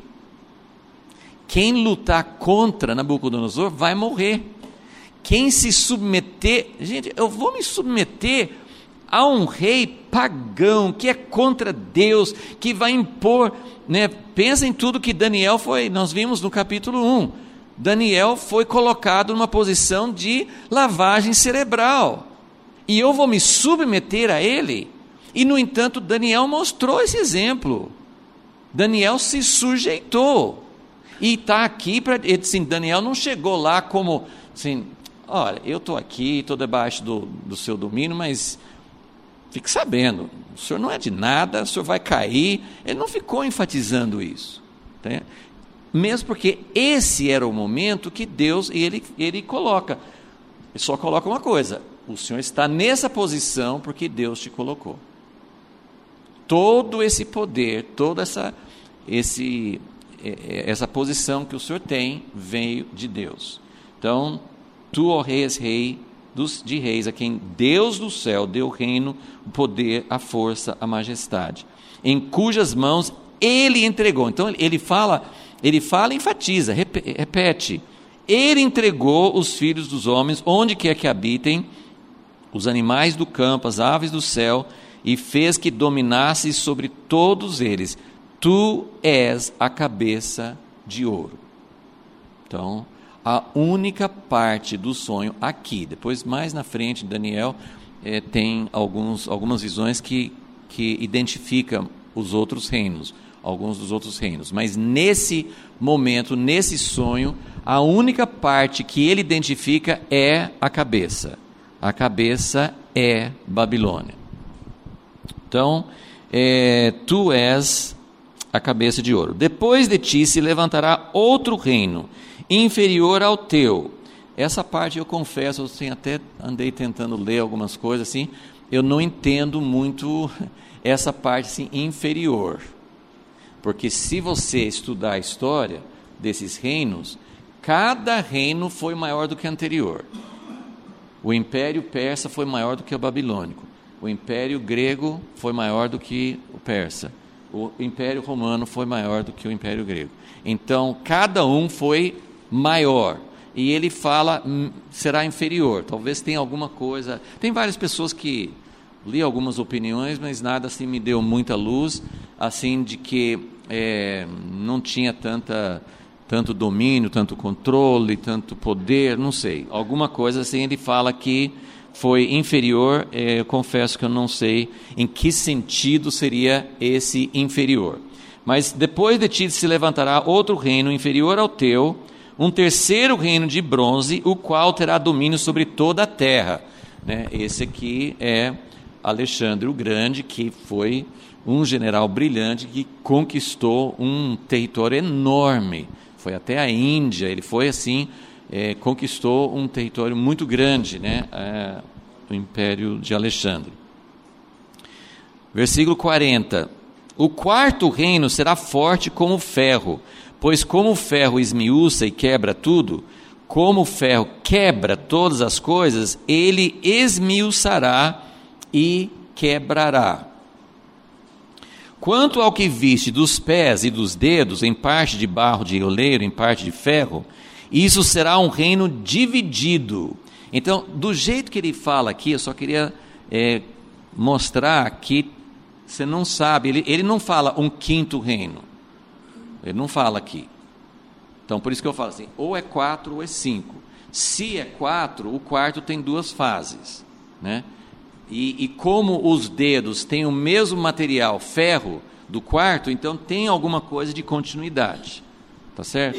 Quem lutar contra Nabucodonosor vai morrer. Quem se submeter, gente, eu vou me submeter a um rei pagão, que é contra Deus, que vai impor, né? Pensa em tudo que Daniel foi, nós vimos no capítulo um, Daniel foi colocado numa posição de lavagem cerebral, e eu vou me submeter a ele, e no entanto Daniel mostrou esse exemplo, Daniel se sujeitou, e está aqui, para assim, Daniel não chegou lá como, assim, olha, eu estou aqui, estou debaixo do, do seu domínio, mas fique sabendo, o senhor não é de nada, o senhor vai cair. Ele não ficou enfatizando isso, tá? Mesmo porque esse era o momento que Deus, ele, ele coloca, ele só coloca uma coisa, o senhor está nessa posição porque Deus te colocou. Todo esse poder, toda essa, esse, essa posição que o senhor tem, veio de Deus. Então, tu, ó rei, és rei dos, de reis, a quem Deus do céu deu o reino, o poder, a força, a majestade, em cujas mãos ele entregou. Então ele fala, ele fala e enfatiza, repete, ele entregou os filhos dos homens, onde quer que habitem, os animais do campo, as aves do céu, e fez que dominasse sobre todos eles. Tu és a cabeça de ouro. Então, a única parte do sonho aqui, depois mais na frente, Daniel é, tem alguns, algumas visões que, que identificam os outros reinos, alguns dos outros reinos, mas nesse momento, nesse sonho, a única parte que ele identifica é a cabeça, a cabeça é Babilônia. Então, é, tu és a cabeça de ouro, depois de ti se levantará outro reino, inferior ao teu. Essa parte eu confesso, eu assim, até andei tentando ler algumas coisas assim, eu não entendo muito essa parte assim, inferior, porque se você estudar a história desses reinos, cada reino foi maior do que o anterior. O Império Persa foi maior do que o Babilônico, o Império Grego foi maior do que o Persa, o Império Romano foi maior do que o Império Grego. Então cada um foi maior, e ele fala hum, será inferior, talvez tenha alguma coisa, tem várias pessoas que li algumas opiniões, mas nada assim me deu muita luz, assim de que é, não tinha tanta, tanto domínio, tanto controle, tanto poder, não sei. Alguma coisa assim ele fala que foi inferior, é, eu confesso que eu não sei em que sentido seria esse inferior. Mas depois de ti se levantará outro reino inferior ao teu, um terceiro reino de bronze, o qual terá domínio sobre toda a terra. Né? Esse aqui é Alexandre o Grande, que foi um general brilhante que conquistou um território enorme. Foi até a Índia, ele foi assim, é, conquistou um território muito grande, né? É, o Império de Alexandre. Versículo quarenta. O quarto reino será forte como o ferro, pois como o ferro esmiuça e quebra tudo, como o ferro quebra todas as coisas, ele esmiuçará e quebrará. Quanto ao que viste dos pés e dos dedos, em parte de barro de oleiro, em parte de ferro, isso será um reino dividido. Então, do jeito que ele fala aqui, eu só queria é, mostrar que você não sabe, ele, ele não fala um quinto reino, ele não fala aqui. Então, por isso que eu falo assim, ou é quatro ou é cinco. Se é quatro, o quarto tem duas fases, né? E, e como os dedos têm o mesmo material, ferro, do quarto, então tem alguma coisa de continuidade, tá certo?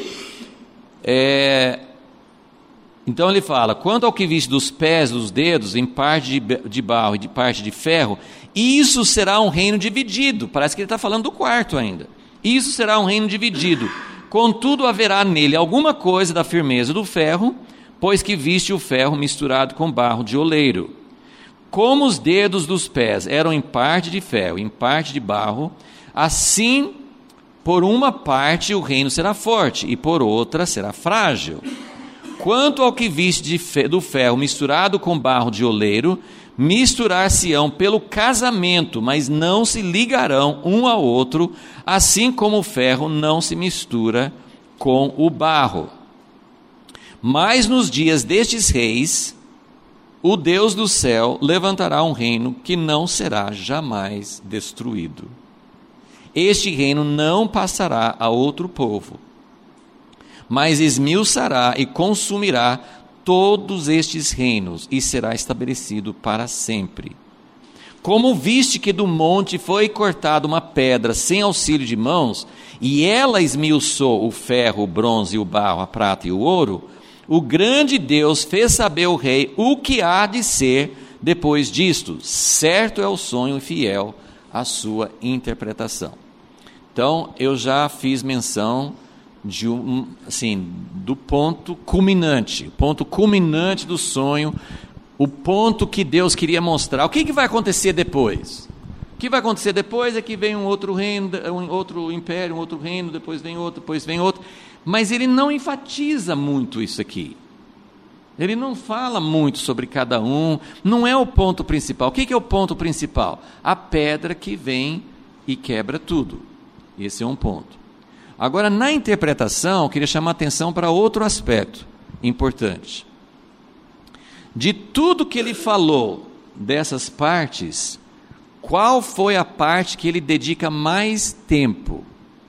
É, então ele fala, quanto ao que viste dos pés, dos dedos, em parte de, de barro e de parte de ferro, isso será um reino dividido. Parece que ele está falando do quarto ainda. Isso será um reino dividido. Contudo, haverá nele alguma coisa da firmeza do ferro, pois que viste o ferro misturado com barro de oleiro. Como os dedos dos pés eram em parte de ferro, em parte de barro, assim, por uma parte o reino será forte, e por outra será frágil. Quanto ao que viste de fe- do ferro misturado com barro de oleiro, misturar-se-ão pelo casamento, mas não se ligarão um ao outro, assim como o ferro não se mistura com o barro. Mas nos dias destes reis, o Deus do céu levantará um reino que não será jamais destruído. Este reino não passará a outro povo, mas esmiuçará e consumirá todos estes reinos, e será estabelecido para sempre. Como viste que do monte foi cortada uma pedra sem auxílio de mãos, e ela esmiuçou o ferro, o bronze, o barro, a prata e o ouro, o grande Deus fez saber ao rei o que há de ser depois disto. Certo é o sonho e fiel a sua interpretação. Então, eu já fiz menção de um, assim, do ponto culminante, o ponto culminante do sonho, o ponto que Deus queria mostrar. O que, que vai acontecer depois? O que vai acontecer depois é que vem um outro reino, um outro império, um outro reino, depois vem outro, depois vem outro. Mas ele não enfatiza muito isso aqui. Ele não fala muito sobre cada um, não é o ponto principal. O que, que é o ponto principal? A pedra que vem e quebra tudo. Esse é um ponto. Agora, na interpretação, eu queria chamar a atenção para outro aspecto importante. De tudo que ele falou dessas partes, qual foi a parte que ele dedica mais tempo?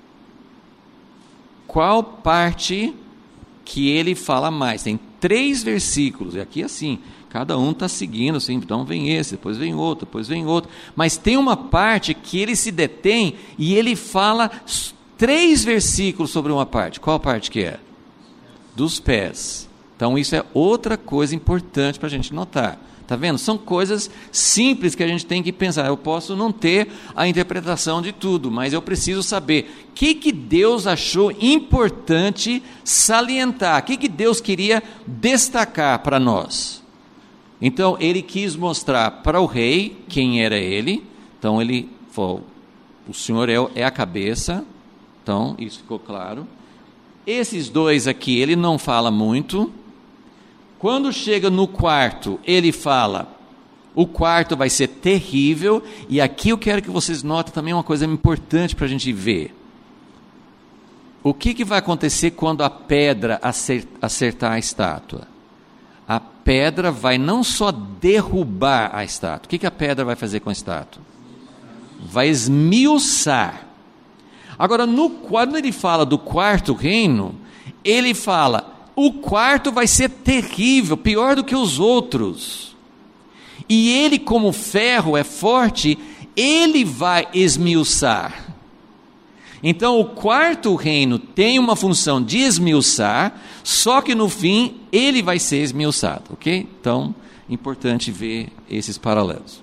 Qual parte que ele fala mais? Tem três versículos, e aqui assim, cada um está seguindo, assim, então vem esse, depois vem outro, depois vem outro, mas tem uma parte que ele se detém e ele fala três versículos sobre uma parte. Qual parte que é? Dos pés. Então isso é outra coisa importante para a gente notar. Está vendo? São coisas simples que a gente tem que pensar. Eu posso não ter a interpretação de tudo, mas eu preciso saber o que, que Deus achou importante salientar, o que, que Deus queria destacar para nós. Então, ele quis mostrar para o rei quem era ele. Então, ele falou, o Senhor é a cabeça. Então, isso ficou claro. Esses dois aqui, ele não fala muito. Quando chega no quarto, ele fala, o quarto vai ser terrível, e aqui eu quero que vocês notem também uma coisa importante para a gente ver. O que, que vai acontecer quando a pedra acertar a estátua? A pedra vai não só derrubar a estátua, o que, que a pedra vai fazer com a estátua? Vai esmiuçar. Agora, no, quando ele fala do quarto reino, ele fala, o quarto vai ser terrível, pior do que os outros. E ele, como ferro é forte, ele vai esmiuçar. Então, o quarto reino tem uma função de esmiuçar, só que no fim, ele vai ser esmiuçado, ok? Então, importante ver esses paralelos.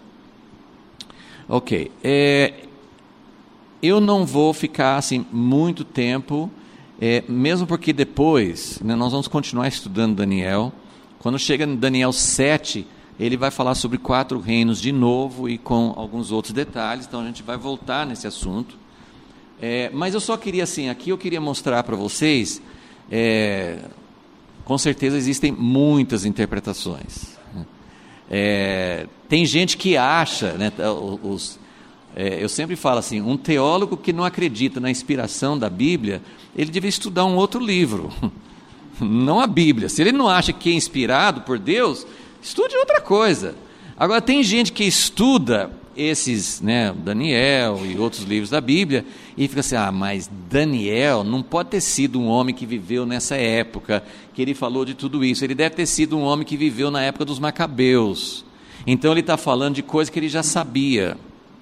Ok, é, eu não vou ficar assim muito tempo, é, mesmo porque depois, né, nós vamos continuar estudando Daniel. Quando chega em Daniel sete, ele vai falar sobre quatro reinos de novo e com alguns outros detalhes, então a gente vai voltar nesse assunto. É, mas eu só queria assim, aqui eu queria mostrar para vocês, é, com certeza existem muitas interpretações. É, tem gente que acha, né, os, é, eu sempre falo assim, um teólogo que não acredita na inspiração da Bíblia, ele deve estudar um outro livro, não a Bíblia. Se ele não acha que é inspirado por Deus, estude outra coisa. Agora tem gente que estuda esses, né, Daniel e outros livros da Bíblia, e fica assim, ah, mas Daniel não pode ter sido um homem que viveu nessa época, que ele falou de tudo isso, ele deve ter sido um homem que viveu na época dos Macabeus, então ele está falando de coisa que ele já sabia.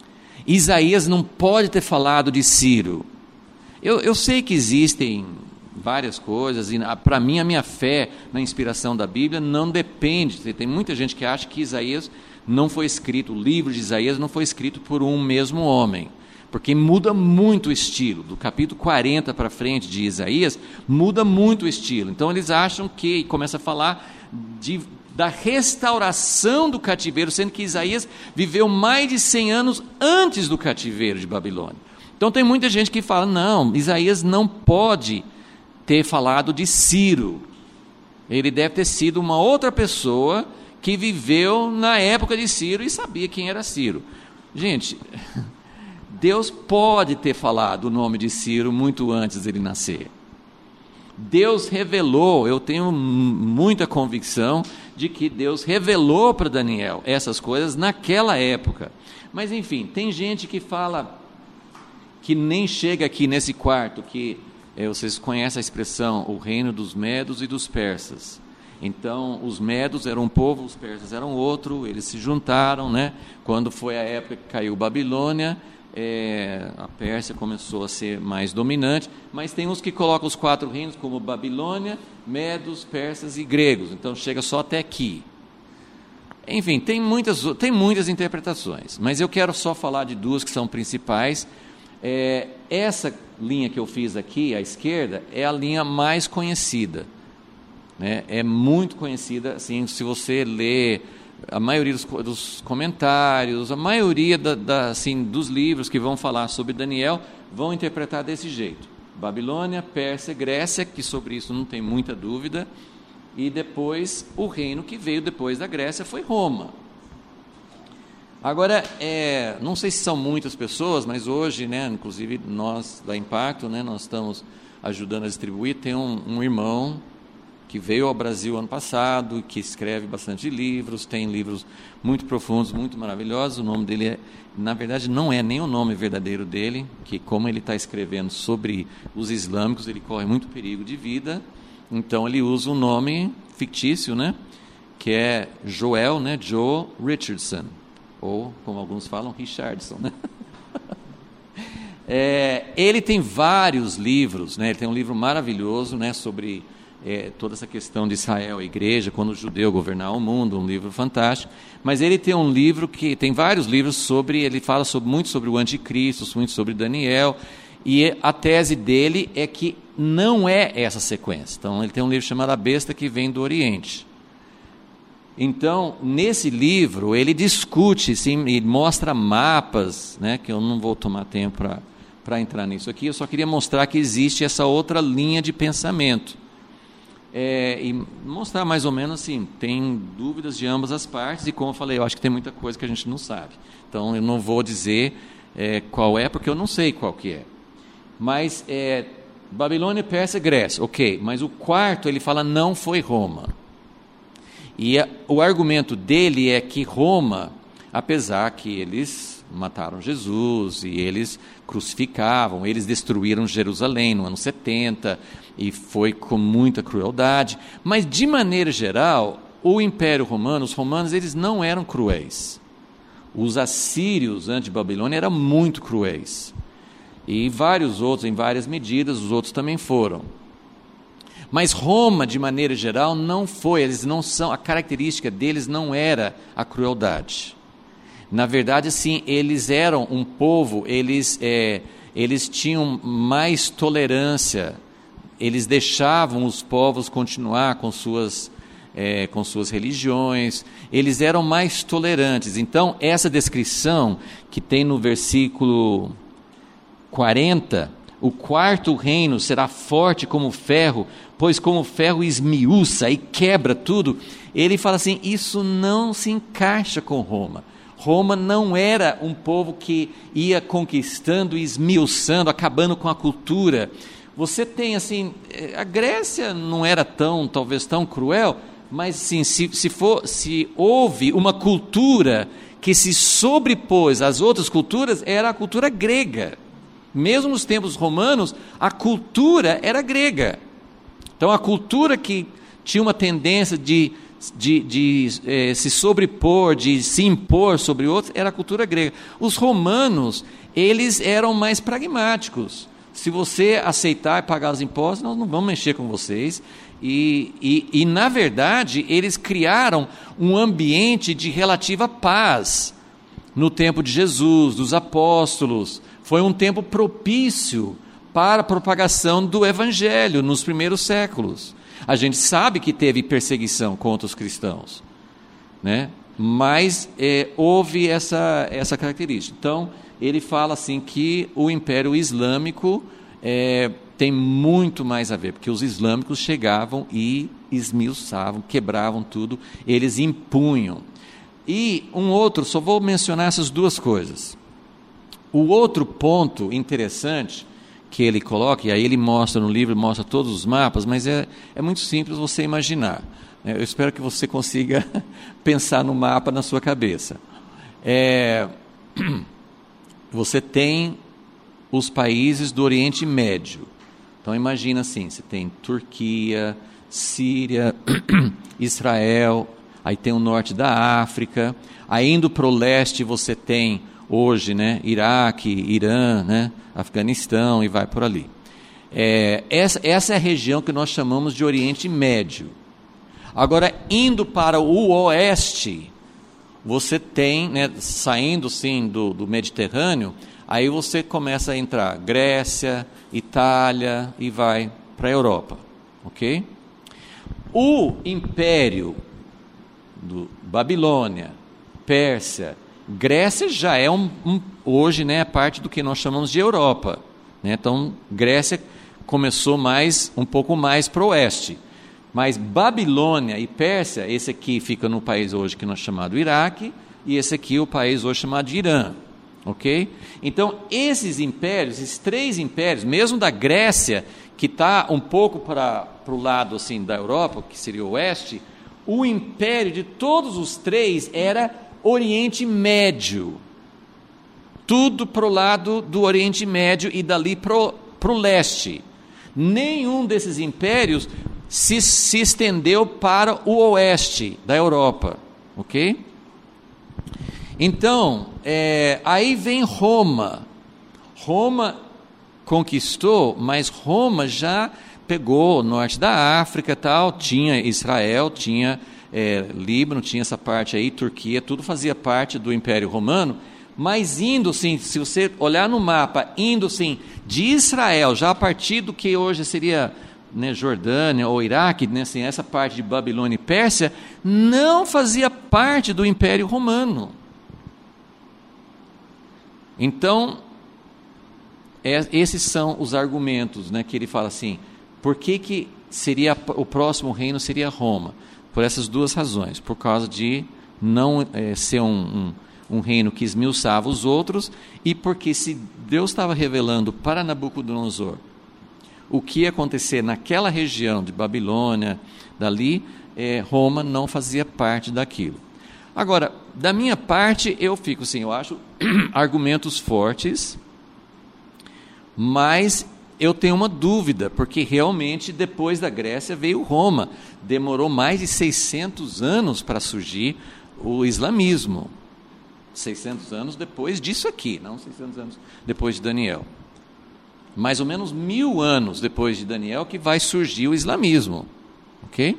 Isaías não pode ter falado de Ciro. Eu, eu sei que existem várias coisas, e para mim a minha fé na inspiração da Bíblia não depende, tem muita gente que acha que Isaías não foi escrito, o livro de Isaías não foi escrito por um mesmo homem, porque muda muito o estilo, do capítulo quarenta para frente de Isaías, muda muito o estilo, então eles acham que, e começa a falar de, da restauração do cativeiro, sendo que Isaías viveu mais de cem anos antes do cativeiro de Babilônia. Então tem muita gente que fala, não, Isaías não pode ter falado de Ciro, ele deve ter sido uma outra pessoa que viveu na época de Ciro e sabia quem era Ciro. Gente, Deus pode ter falado o nome de Ciro muito antes dele nascer. Deus revelou, eu tenho muita convicção de que Deus revelou para Daniel essas coisas naquela época. Mas enfim, tem gente que fala que nem chega aqui nesse quarto, que é, vocês conhecem a expressão, o reino dos medos e dos persas. Então, os medos eram um povo, os persas eram outro, eles se juntaram, né? Quando foi a época que caiu Babilônia, é, a Pérsia começou a ser mais dominante, mas tem uns que colocam os quatro reinos como Babilônia, medos, persas e gregos, então chega só até aqui. Enfim, tem muitas, tem muitas interpretações, mas eu quero só falar de duas que são principais. É, essa linha que eu fiz aqui, à esquerda, é a linha mais conhecida. Né, é muito conhecida, assim, se você lê a maioria dos, dos comentários, a maioria da, da, assim, dos livros que vão falar sobre Daniel, vão interpretar desse jeito. Babilônia, Pérsia, Grécia, que sobre isso não tem muita dúvida, e depois o reino que veio depois da Grécia foi Roma. Agora, é, não sei se são muitas pessoas, mas hoje, né, inclusive nós da Impacto, né, nós estamos ajudando a distribuir, tem um, um irmão que veio ao Brasil ano passado, que escreve bastante livros, tem livros muito profundos, muito maravilhosos. O nome dele, é, na verdade, não é nem o nome verdadeiro dele, que como ele está escrevendo sobre os islâmicos, ele corre muito perigo de vida, então ele usa um nome fictício, né, que é Joel, né, Joe Richardson, ou, como alguns falam, Richardson, né? é, ele tem vários livros, né, ele tem um livro maravilhoso, né, sobre... É, toda essa questão de Israel, a igreja, quando o judeu governar o mundo, um livro fantástico, mas ele tem um livro que, tem vários livros sobre, ele fala sobre, muito sobre o anticristo, muito sobre Daniel, e a tese dele é que não é essa sequência. Então ele tem um livro chamado A Besta que Vem do Oriente. Então, nesse livro, ele discute, sim, e mostra mapas, né, que eu não vou tomar tempo para para entrar nisso aqui, eu só queria mostrar que existe essa outra linha de pensamento. É, e mostrar mais ou menos assim, tem dúvidas de ambas as partes, e como eu falei, eu acho que tem muita coisa que a gente não sabe, então eu não vou dizer é, qual é, porque eu não sei qual que é, mas é, Babilônia, Pérsia, Grécia, ok, mas o quarto ele fala não foi Roma, e a, o argumento dele é que Roma, apesar que eles mataram Jesus, e eles crucificavam, eles destruíram Jerusalém no ano setenta, e foi com muita crueldade, mas de maneira geral, o Império Romano, os romanos, eles não eram cruéis. Os assírios, antes de Babilônia, eram muito cruéis, e vários outros, em várias medidas, os outros também foram. Mas Roma, de maneira geral, não foi, eles não são, a característica deles não era a crueldade. Na verdade, sim, eles eram um povo, eles, é, eles tinham mais tolerância, eles deixavam os povos continuar com suas, é, com suas religiões, eles eram mais tolerantes. Então, essa descrição que tem no versículo quarenta, o quarto reino será forte como ferro, pois como ferro esmiuça e quebra tudo, ele fala assim, isso não se encaixa com Roma. Roma não era um povo que ia conquistando, esmiuçando, acabando com a cultura. Você tem assim, a Grécia não era tão, talvez tão cruel, mas sim, se, se, for, se houve uma cultura que se sobrepôs às outras culturas, era a cultura grega. Mesmo nos tempos romanos, a cultura era grega. Então, a cultura que tinha uma tendência de, de, de eh, se sobrepor, de se impor sobre outros, era a cultura grega. Os romanos, eles eram mais pragmáticos. Se você aceitar e pagar os impostos, nós não vamos mexer com vocês. E, e, e, na verdade, eles criaram um ambiente de relativa paz no tempo de Jesus, dos apóstolos. Foi um tempo propício para a propagação do Evangelho nos primeiros séculos. A gente sabe que teve perseguição contra os cristãos, né? Mas é, houve essa, essa característica. Então, ele fala assim que o Império Islâmico é, tem muito mais a ver, porque os islâmicos chegavam e esmiuçavam, quebravam tudo, eles impunham. E um outro, só vou mencionar essas duas coisas. O outro ponto interessante que ele coloca, e aí ele mostra no livro, mostra todos os mapas, mas é, é muito simples você imaginar. Eu espero que você consiga pensar no mapa na sua cabeça. É, você tem os países do Oriente Médio. Então imagina assim, você tem Turquia, Síria, Israel, aí tem o norte da África, aí indo para o leste você tem hoje, né, Iraque, Irã, né, Afeganistão e vai por ali. É, essa, essa é a região que nós chamamos de Oriente Médio. Agora, indo para o oeste, você tem, né, saindo sim do, do Mediterrâneo, aí você começa a entrar Grécia, Itália e vai para a Europa, ok? O Império do Babilônia, Pérsia, Grécia já é um, um, hoje, né, parte do que nós chamamos de Europa, né? Então, Grécia começou mais, um pouco mais para o oeste, mas Babilônia e Pérsia, esse aqui fica no país hoje que nós chamamos de Iraque, e esse aqui é o país hoje chamado de Irã, ok? Então, esses impérios, esses três impérios, mesmo da Grécia, que está um pouco para o lado assim, da Europa, que seria o oeste, o império de todos os três era Oriente Médio, tudo para o lado do Oriente Médio e dali para o leste. Nenhum desses impérios se, se estendeu para o oeste da Europa, ok? Então, é, aí vem Roma. Roma conquistou, mas Roma já pegou o norte da África, tal, tinha Israel, tinha É, Líbano, tinha essa parte aí, Turquia, tudo fazia parte do Império Romano, mas indo sim, se você olhar no mapa, indo sim, de Israel, já a partir do que hoje seria, né, Jordânia ou Iraque, né, assim, essa parte de Babilônia e Pérsia, não fazia parte do Império Romano. Então, é, esses são os argumentos, né, que ele fala assim, por que, que seria, o próximo reino seria Roma? Por essas duas razões, por causa de não é, ser um, um, um reino que esmiuçava os outros, e porque se Deus estava revelando para Nabucodonosor o que ia acontecer naquela região de Babilônia, dali, é, Roma não fazia parte daquilo. Agora, da minha parte, eu fico assim, eu acho argumentos fortes, mas eu tenho uma dúvida, porque realmente depois da Grécia veio Roma, demorou mais de seiscentos anos para surgir o islamismo, seiscentos anos depois disso aqui, não seiscentos anos depois de Daniel, mais ou menos mil anos depois de Daniel que vai surgir o islamismo, ok?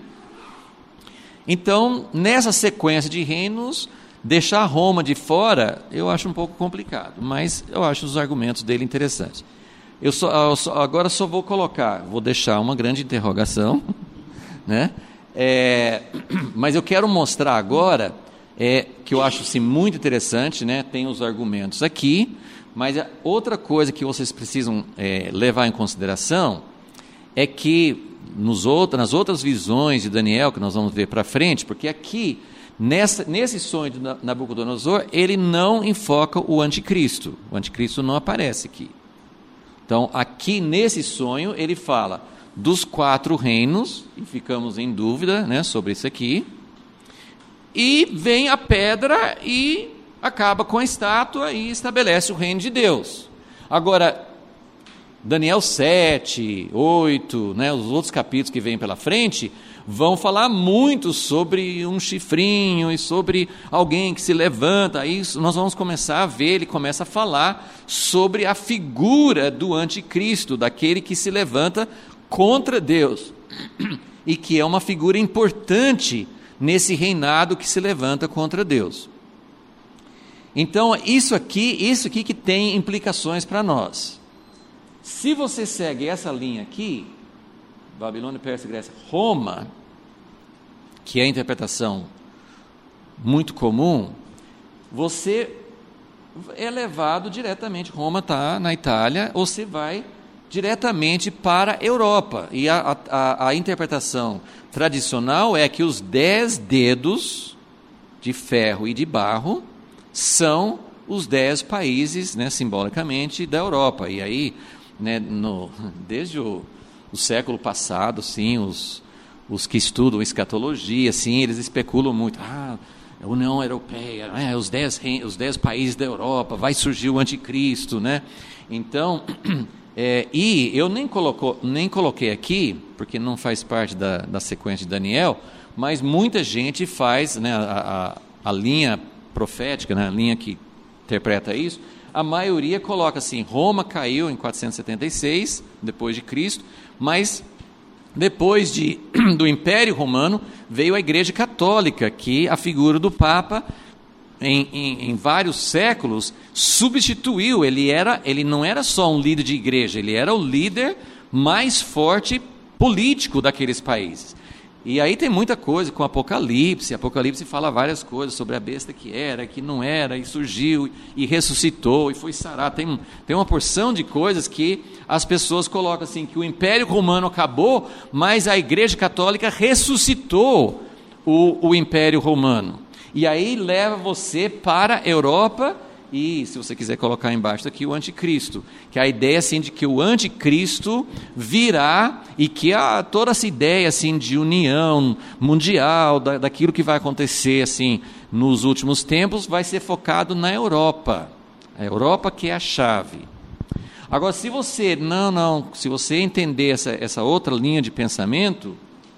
Então, nessa sequência de reinos, deixar Roma de fora, eu acho um pouco complicado, mas eu acho os argumentos dele interessantes. Eu só, eu só, agora só vou colocar, vou deixar uma grande interrogação, né? É, mas eu quero mostrar agora, é, que eu acho assim, muito interessante, né? Tem os argumentos aqui, mas outra coisa que vocês precisam é, levar em consideração é que nos outro, nas outras visões de Daniel, que nós vamos ver para frente, porque aqui, nessa, nesse sonho de Nabucodonosor, ele não enfoca o anticristo, o anticristo não aparece aqui. Então, aqui nesse sonho, ele fala dos quatro reinos, e ficamos em dúvida, né, sobre isso aqui, e vem a pedra e acaba com a estátua e estabelece o reino de Deus. Agora, Daniel sete, oito, né, os outros capítulos que vêm pela frente, vão falar muito sobre um chifrinho e sobre alguém que se levanta. Aí nós vamos começar a ver, ele começa a falar sobre a figura do anticristo, daquele que se levanta contra Deus, e que é uma figura importante nesse reinado que se levanta contra Deus. Então, isso aqui, isso aqui que tem implicações para nós. Se você segue essa linha aqui, Babilônia, Pérsia, Grécia, Roma, que é a interpretação muito comum, você é levado diretamente, Roma está na Itália, ou você vai diretamente para a Europa. E a, a, a interpretação tradicional é que os dez dedos de ferro e de barro são os dez países, né, simbolicamente, da Europa. E aí, né, no, desde o, o século passado, sim, os, os que estudam escatologia, sim, eles especulam muito. Ah, a União Europeia, é, os, dez, os dez países da Europa, vai surgir o anticristo, né? Então, é, e eu nem, colocou, nem coloquei aqui, porque não faz parte da, da sequência de Daniel, mas muita gente faz, né, a, a, a linha profética, né, a linha que interpreta isso, a maioria coloca assim, Roma caiu em quatrocentos e setenta e seis, depois de Cristo, mas depois de, do Império Romano, veio a Igreja Católica, que a figura do Papa, em, em, em vários séculos, substituiu, ele, era, ele não era só um líder de igreja, ele era o líder mais forte político daqueles países. E aí tem muita coisa com Apocalipse, Apocalipse fala várias coisas sobre a besta que era, que não era, e surgiu, e ressuscitou, e foi sarado. Tem, tem uma porção de coisas que as pessoas colocam assim, que o Império Romano acabou, mas a Igreja Católica ressuscitou o, o Império Romano. E aí leva você para a Europa, e se você quiser colocar embaixo aqui o anticristo, que é a ideia assim de que o anticristo virá, e que a, toda essa ideia assim de união mundial, da, daquilo que vai acontecer assim nos últimos tempos, vai ser focado na Europa, a Europa que é a chave. Agora, se você, não, não, se você entender essa, essa outra linha de pensamento,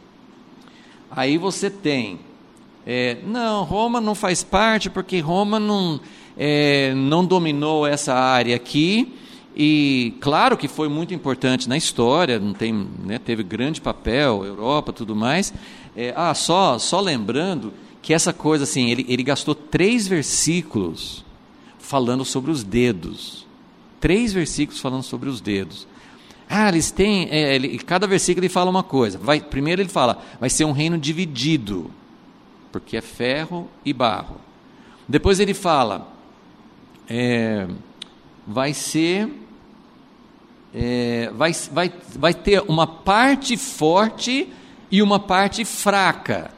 aí você tem, é, não, Roma não faz parte, porque Roma não... É, não dominou essa área aqui, e claro que foi muito importante na história, não tem, né, teve grande papel, Europa, tudo mais. É, ah, só, só lembrando que essa coisa assim, ele, ele gastou três versículos falando sobre os dedos, três versículos falando sobre os dedos. Ah, eles têm, é, ele, cada versículo ele fala uma coisa. Vai, primeiro ele fala, vai ser um reino dividido, porque é ferro e barro. Depois ele fala, É, vai ser, é, vai, vai, vai ter uma parte forte e uma parte fraca.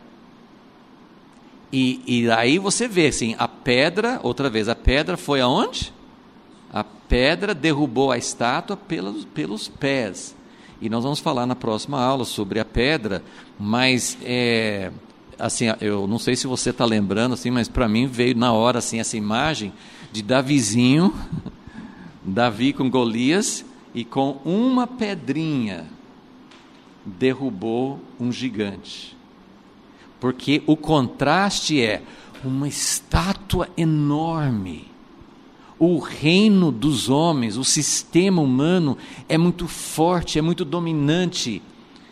E, e aí você vê, assim, a pedra, outra vez, a pedra foi aonde? A pedra derrubou a estátua pelos, pelos pés. E nós vamos falar na próxima aula sobre a pedra, mas é, assim, eu não sei se você está lembrando, assim, mas para mim veio na hora assim, essa imagem de Davizinho, Davi com Golias, e com uma pedrinha derrubou um gigante. Porque o contraste é uma estátua enorme. O reino dos homens, o sistema humano é muito forte, é muito dominante,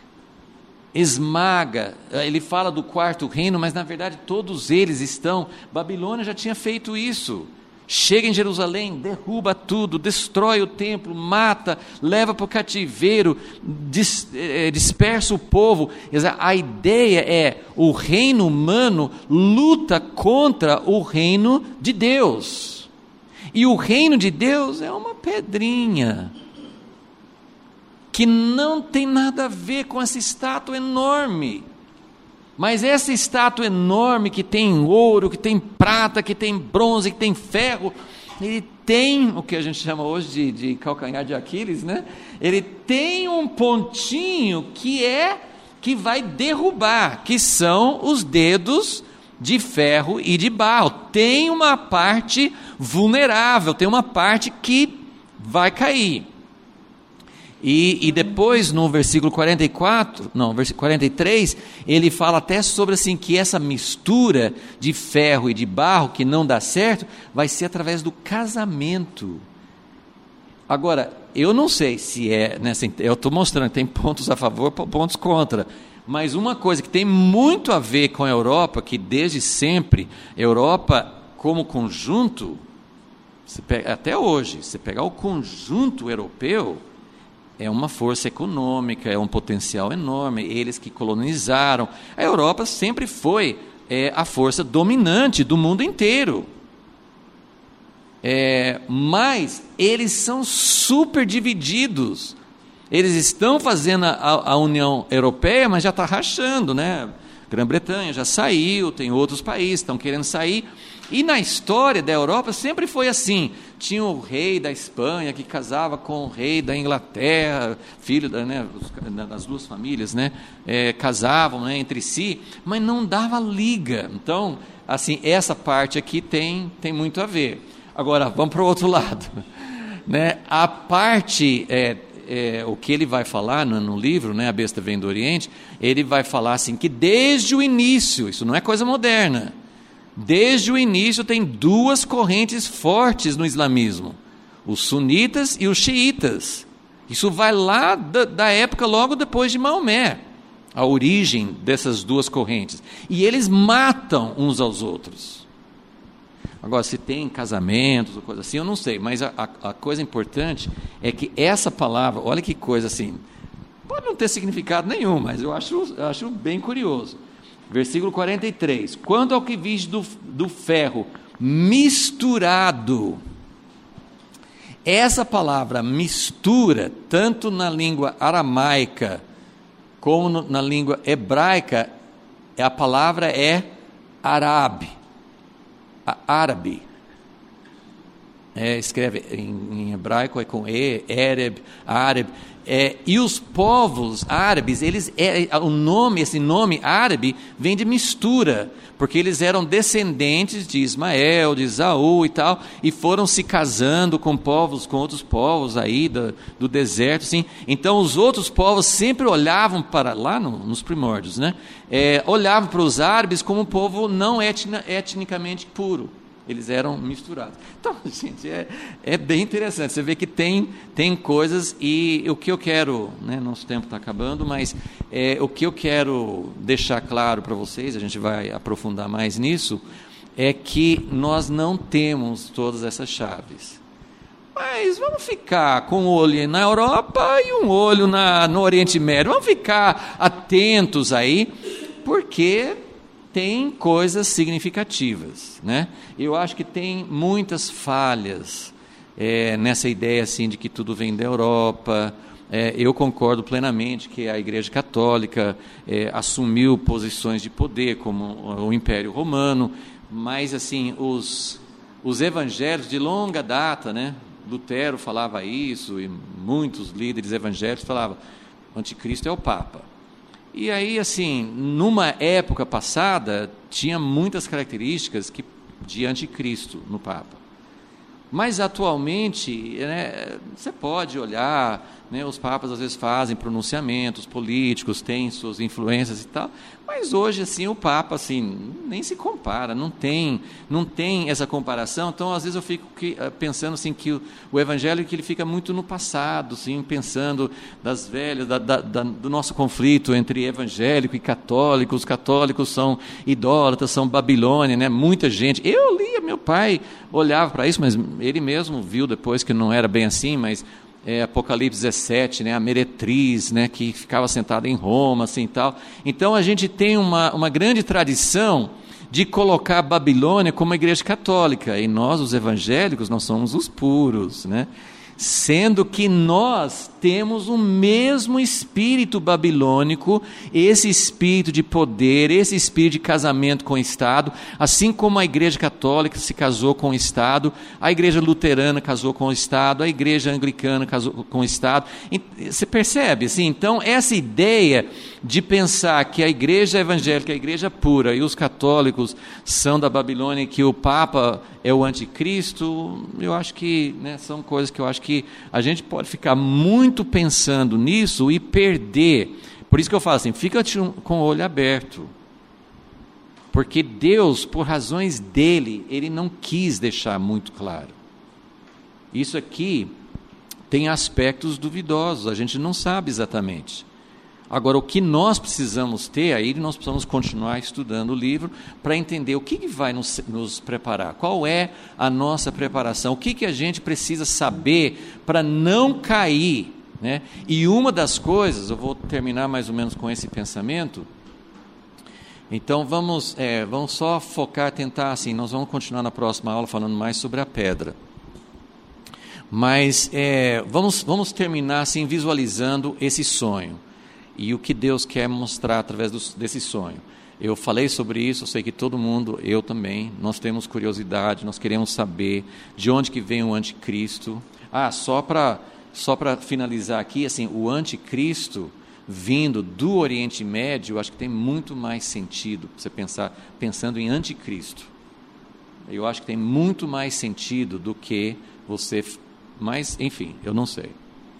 esmaga. Ele fala do quarto reino, mas na verdade todos eles estão. Babilônia já tinha feito isso. Chega em Jerusalém, derruba tudo, destrói o templo, mata, leva para o cativeiro, dis, é, dispersa o povo. A ideia é, o reino humano luta contra o reino de Deus. E o reino de Deus é uma pedrinha, que não tem nada a ver com essa estátua enorme. Mas essa estátua enorme que tem ouro, que tem prata, que tem bronze, que tem ferro, ele tem o que a gente chama hoje de, de calcanhar de Aquiles, né? Ele tem um pontinho que é, que vai derrubar, que são os dedos de ferro e de barro. Tem uma parte vulnerável, tem uma parte que vai cair. E, e depois no versículo quarenta e quatro, não, versículo quarenta e três, ele fala até sobre assim, que essa mistura de ferro e de barro que não dá certo, vai ser através do casamento. Agora, eu não sei se é, nessa, eu estou mostrando que tem pontos a favor, pontos contra, mas uma coisa que tem muito a ver com a Europa, que desde sempre, Europa como conjunto, você pega, até hoje, você pegar o conjunto europeu, é uma força econômica, é um potencial enorme, eles que colonizaram. A Europa sempre foi é, a força dominante do mundo inteiro. É, mas eles são super divididos. Eles estão fazendo a, a União Europeia, mas já está rachando, né? Grã-Bretanha já saiu, tem outros países que estão querendo sair. E na história da Europa sempre foi assim, tinha o rei da Espanha que casava com o rei da Inglaterra, filho da, né, das duas famílias, né, é, casavam, né, entre si, mas não dava liga. Então, assim, essa parte aqui tem, tem muito a ver. Agora, vamos para o outro lado, né? A parte, é, é, o que ele vai falar no, no livro, né, A Besta Vem do Oriente, ele vai falar assim, que desde o início, isso não é coisa moderna, desde o início tem duas correntes fortes no islamismo, os sunitas e os xiitas. Isso vai lá da, da época logo depois de Maomé, a origem dessas duas correntes. E eles matam uns aos outros. Agora, se tem casamentos ou coisa assim, eu não sei, mas a, a, a coisa importante é que essa palavra, olha que coisa assim, pode não ter significado nenhum, mas eu acho, eu acho bem curioso. Versículo quarenta e três, quanto ao que viste do, do ferro misturado, essa palavra mistura, tanto na língua aramaica, como no, na língua hebraica, a palavra é árabe, árabe, é, escreve em, em hebraico, é com E, Ereb, árabe. É, e os povos árabes, eles, é, o nome, esse nome árabe vem de mistura, porque eles eram descendentes de Ismael, de Esaú e tal, e foram se casando com povos, com outros povos aí do, do deserto, assim. Então os outros povos sempre olhavam para, lá no, nos primórdios, né? É, olhavam para os árabes como um povo não etna, etnicamente puro. Eles eram misturados. Então, gente, é, é bem interessante. Você vê que tem, tem coisas, e o que eu quero, né, nosso tempo está acabando, mas é, o que eu quero deixar claro para vocês, a gente vai aprofundar mais nisso, é que nós não temos todas essas chaves. Mas vamos ficar com um olho na Europa e um olho na, no Oriente Médio. Vamos ficar atentos aí, porque tem coisas significativas, né? Eu acho que tem muitas falhas é, nessa ideia assim, de que tudo vem da Europa. É, eu concordo plenamente que a Igreja Católica é, assumiu posições de poder, como o Império Romano, mas assim, os, os evangelhos de longa data, né? Lutero falava isso, e muitos líderes evangélicos falavam, o anticristo é o Papa. E aí, assim, numa época passada, tinha muitas características que, de anticristo no Papa. Mas, atualmente, né, você pode olhar, né, os papas às vezes fazem pronunciamentos políticos, têm suas influências e tal, mas hoje, assim, o Papa, assim, nem se compara, não tem, não tem essa comparação. Então, às vezes eu fico que, pensando, assim, que o, o Evangelho que ele fica muito no passado, assim, pensando das velhas, da, da, da, do nosso conflito entre evangélico e católico. Os católicos são idólatras, são Babilônia, né? Muita gente, eu lia, meu pai olhava para isso, mas ele mesmo viu depois que não era bem assim, mas é, Apocalipse dezessete, né, a meretriz, né, que ficava sentada em Roma, assim e tal. Então a gente tem uma, uma grande tradição de colocar a Babilônia como a igreja católica, e nós, os evangélicos, nós somos os puros, né? Sendo que nós temos o mesmo espírito babilônico, esse espírito de poder, esse espírito de casamento com o Estado, assim como a igreja católica se casou com o Estado, a igreja luterana casou com o Estado, a igreja anglicana casou com o Estado. Você percebe? Assim, então, essa ideia de pensar que a igreja evangélica é a igreja pura e os católicos são da Babilônia e que o Papa é o anticristo, eu acho que, né, são coisas que eu acho que a gente pode ficar muito pensando nisso e perder. Por isso que eu falo assim, fica com o olho aberto, porque Deus, por razões dele, ele não quis deixar muito claro. Isso aqui tem aspectos duvidosos, a gente não sabe exatamente. Agora, o que nós precisamos ter, aí nós precisamos continuar estudando o livro para entender o que, que vai nos, nos preparar, qual é a nossa preparação, o que, que a gente precisa saber para não cair, né? E uma das coisas, eu vou terminar mais ou menos com esse pensamento, então vamos, é, vamos só focar, tentar assim, nós vamos continuar na próxima aula falando mais sobre a pedra. Mas é, vamos, vamos terminar assim visualizando esse sonho. E o que Deus quer mostrar através do, desse sonho. Eu falei sobre isso, eu sei que todo mundo, eu também, nós temos curiosidade, nós queremos saber de onde que vem o anticristo. Ah, só para só para finalizar aqui, assim, o anticristo vindo do Oriente Médio, eu acho que tem muito mais sentido, você pensar, pensando em anticristo. Eu acho que tem muito mais sentido do que você, mas, enfim, eu não sei.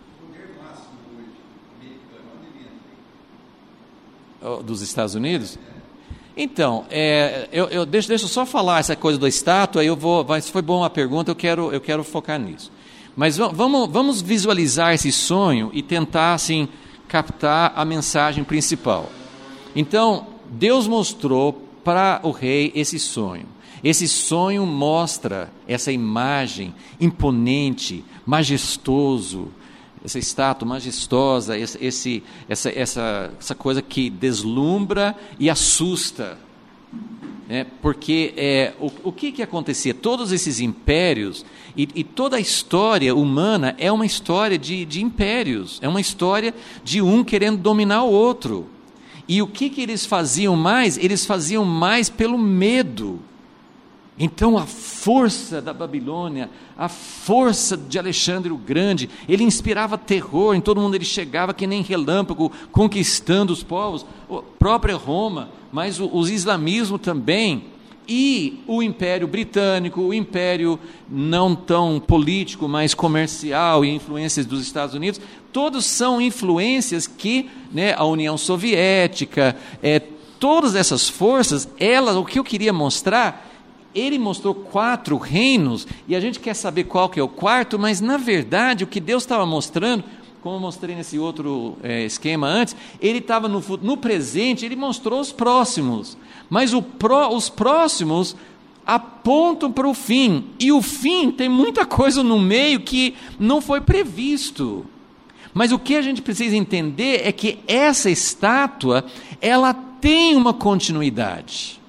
Dos Estados Unidos? Então, é, eu, eu deixa, deixa eu só falar essa coisa da estátua, eu vou, mas foi boa a pergunta, eu quero, eu quero focar nisso. Mas vamos, vamos visualizar esse sonho e tentar, assim, captar a mensagem principal. Então, Deus mostrou para o rei esse sonho. Esse sonho mostra essa imagem imponente, majestoso, essa estátua majestosa, esse, esse, essa, essa, essa coisa que deslumbra e assusta, né? Porque é, o, o que, que acontecia? Todos esses impérios e, e toda a história humana é uma história de, de impérios, é uma história de um querendo dominar o outro. E o que, que eles faziam mais? Eles faziam mais pelo medo. Então a força da Babilônia, a força de Alexandre o Grande, ele inspirava terror em todo mundo, ele chegava que nem relâmpago, conquistando os povos, a própria Roma, mas o, o islamismo também, e o Império Britânico, o Império não tão político, mas comercial e influências dos Estados Unidos, todos são influências que, né, a União Soviética, é, todas essas forças, elas, o que eu queria mostrar, ele mostrou quatro reinos, e a gente quer saber qual que é o quarto, mas na verdade o que Deus estava mostrando, como eu mostrei nesse outro é, esquema antes, ele estava no, no presente, ele mostrou os próximos, mas o pró, os próximos apontam para o fim, e o fim tem muita coisa no meio que não foi previsto. Mas o que a gente precisa entender é que essa estátua, ela tem uma continuidade.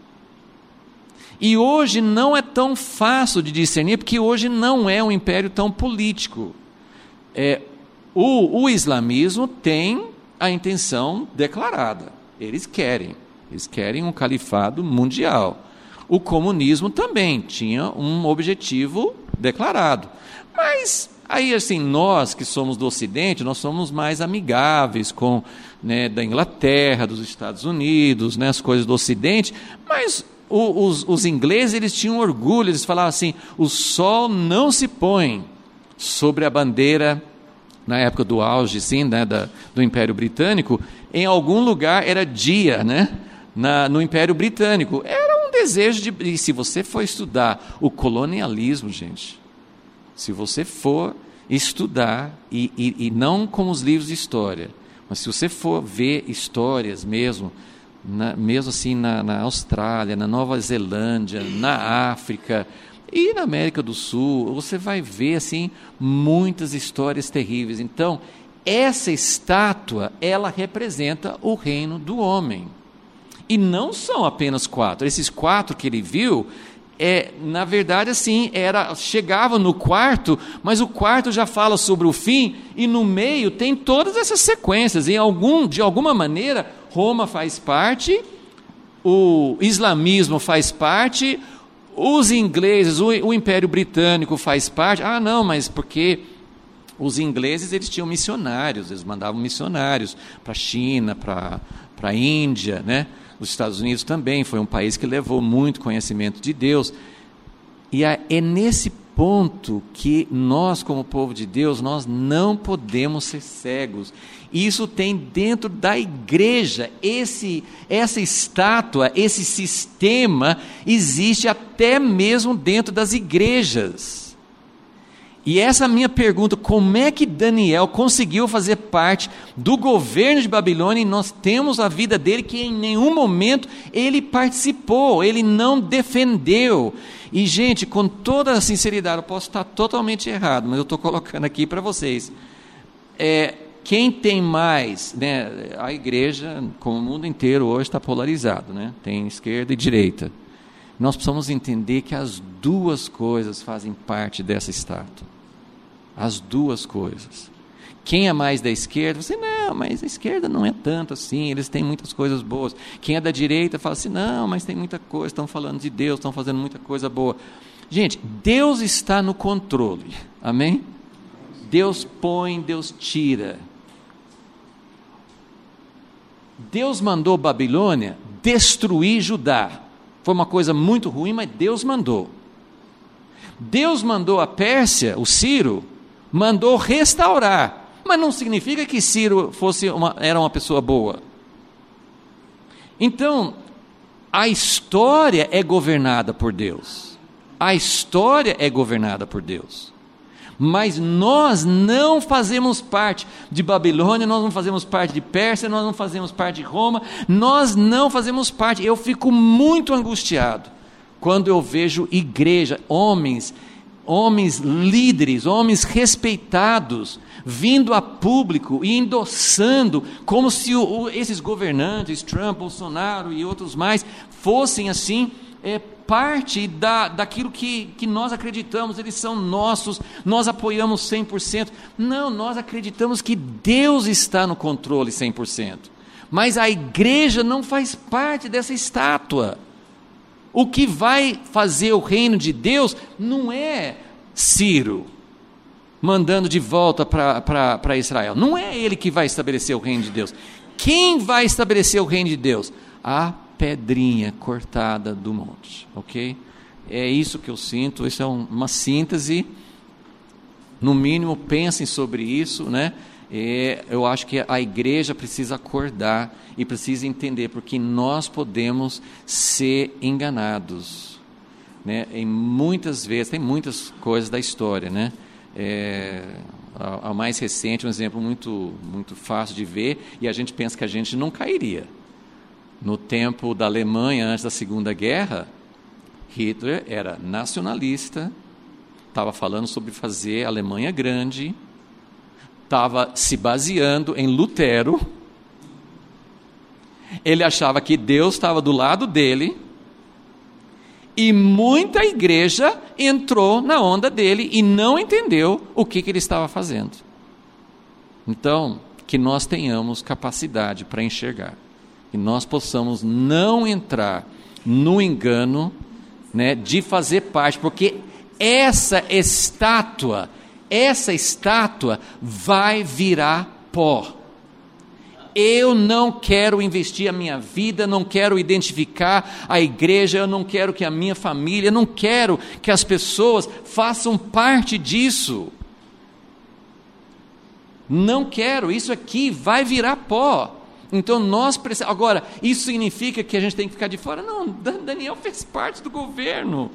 E hoje não é tão fácil de discernir, porque hoje não é um império tão político. É, o, o islamismo tem a intenção declarada, eles querem, eles querem um califado mundial. O comunismo também tinha um objetivo declarado, mas Aí, assim, nós que somos do Ocidente, nós somos mais amigáveis com, né, da Inglaterra, dos Estados Unidos, né, as coisas do Ocidente, mas o, os, os ingleses, eles tinham orgulho, eles falavam assim, o sol não se põe sobre a bandeira, na época do auge, sim, né, da, do Império Britânico, em algum lugar era dia, né, na, no Império Britânico. Era um desejo de... E se você for estudar o colonialismo, gente, se você for estudar, e, e, e não com os livros de história, mas se você for ver histórias mesmo, na, mesmo assim na, na Austrália, na Nova Zelândia, na África e na América do Sul, você vai ver assim muitas histórias terríveis. Então, essa estátua, ela representa o reino do homem. E não são apenas quatro. Esses quatro que ele viu, é, na verdade, assim, era, chegava no quarto, mas o quarto já fala sobre o fim, e no meio tem todas essas sequências. Em algum, de alguma maneira, Roma faz parte, o islamismo faz parte, os ingleses, o, o Império Britânico faz parte. Ah, não, mas porque os ingleses, eles tinham missionários, eles mandavam missionários para a China, para a Índia, né? Os Estados Unidos também foi um país que levou muito conhecimento de Deus. E é nesse ponto que nós, como povo de Deus, nós não podemos ser cegos. Isso tem dentro da igreja, esse, essa estátua, esse sistema existe até mesmo dentro das igrejas. E essa é a minha pergunta, como é que Daniel conseguiu fazer parte do governo de Babilônia, e nós temos a vida dele que em nenhum momento ele participou, ele não defendeu. E gente, com toda a sinceridade, eu posso estar totalmente errado, mas eu estou colocando aqui para vocês, é, quem tem mais, né, a igreja, como o mundo inteiro hoje está polarizado, né, tem esquerda e direita. Nós precisamos entender que as duas coisas fazem parte dessa estátua. As duas coisas. Quem é mais da esquerda, você, não, mas a esquerda não é tanto assim, eles têm muitas coisas boas. Quem é da direita fala assim, não, mas tem muita coisa, estão falando de Deus, estão fazendo muita coisa boa. Gente, Deus está no controle, amém? Deus põe, Deus tira. Deus mandou Babilônia destruir Judá. Foi uma coisa muito ruim, mas Deus mandou. Deus mandou a Pérsia, o Ciro, mandou restaurar, mas não significa que Ciro fosse uma, era uma pessoa boa. Então, a história é governada por Deus, a história é governada por Deus, mas nós não fazemos parte de Babilônia, nós não fazemos parte de Pérsia, nós não fazemos parte de Roma, nós não fazemos parte. Eu fico muito angustiado quando eu vejo igreja, homens, homens líderes, homens respeitados, vindo a público e endossando, como se o, o, esses governantes, Trump, Bolsonaro e outros mais, fossem assim, é, parte da, daquilo que, que nós acreditamos, eles são nossos, nós apoiamos cem por cento. Não, nós acreditamos que Deus está no controle cem por cento, mas a igreja não faz parte dessa estátua. O que vai fazer o reino de Deus não é Ciro mandando de volta para Israel, não é ele que vai estabelecer o reino de Deus. Quem vai estabelecer o reino de Deus? A pedrinha cortada do monte, ok? É isso que eu sinto, isso é um, uma síntese, no mínimo pensem sobre isso, né? É, eu acho que a igreja precisa acordar e precisa entender, porque nós podemos ser enganados, né? Em muitas vezes, tem muitas coisas da história, né? É, a, a mais recente, um exemplo muito, muito fácil de ver, e a gente pensa que a gente não cairia. No tempo da Alemanha, antes da Segunda Guerra, Hitler era nacionalista, estava falando sobre fazer a Alemanha grande, estava se baseando em Lutero, ele achava que Deus estava do lado dele, e muita igreja entrou na onda dele e não entendeu o que, que ele estava fazendo. Então, que nós tenhamos capacidade para enxergar, que nós possamos não entrar no engano, né, de fazer parte, porque essa estátua essa estátua vai virar pó. Eu não quero investir a minha vida, não quero identificar a igreja, eu não quero que a minha família, não quero que as pessoas façam parte disso. Não quero, isso aqui vai virar pó. Então nós precisamos. Agora, isso significa que a gente tem que ficar de fora? Não, Daniel fez parte do governo.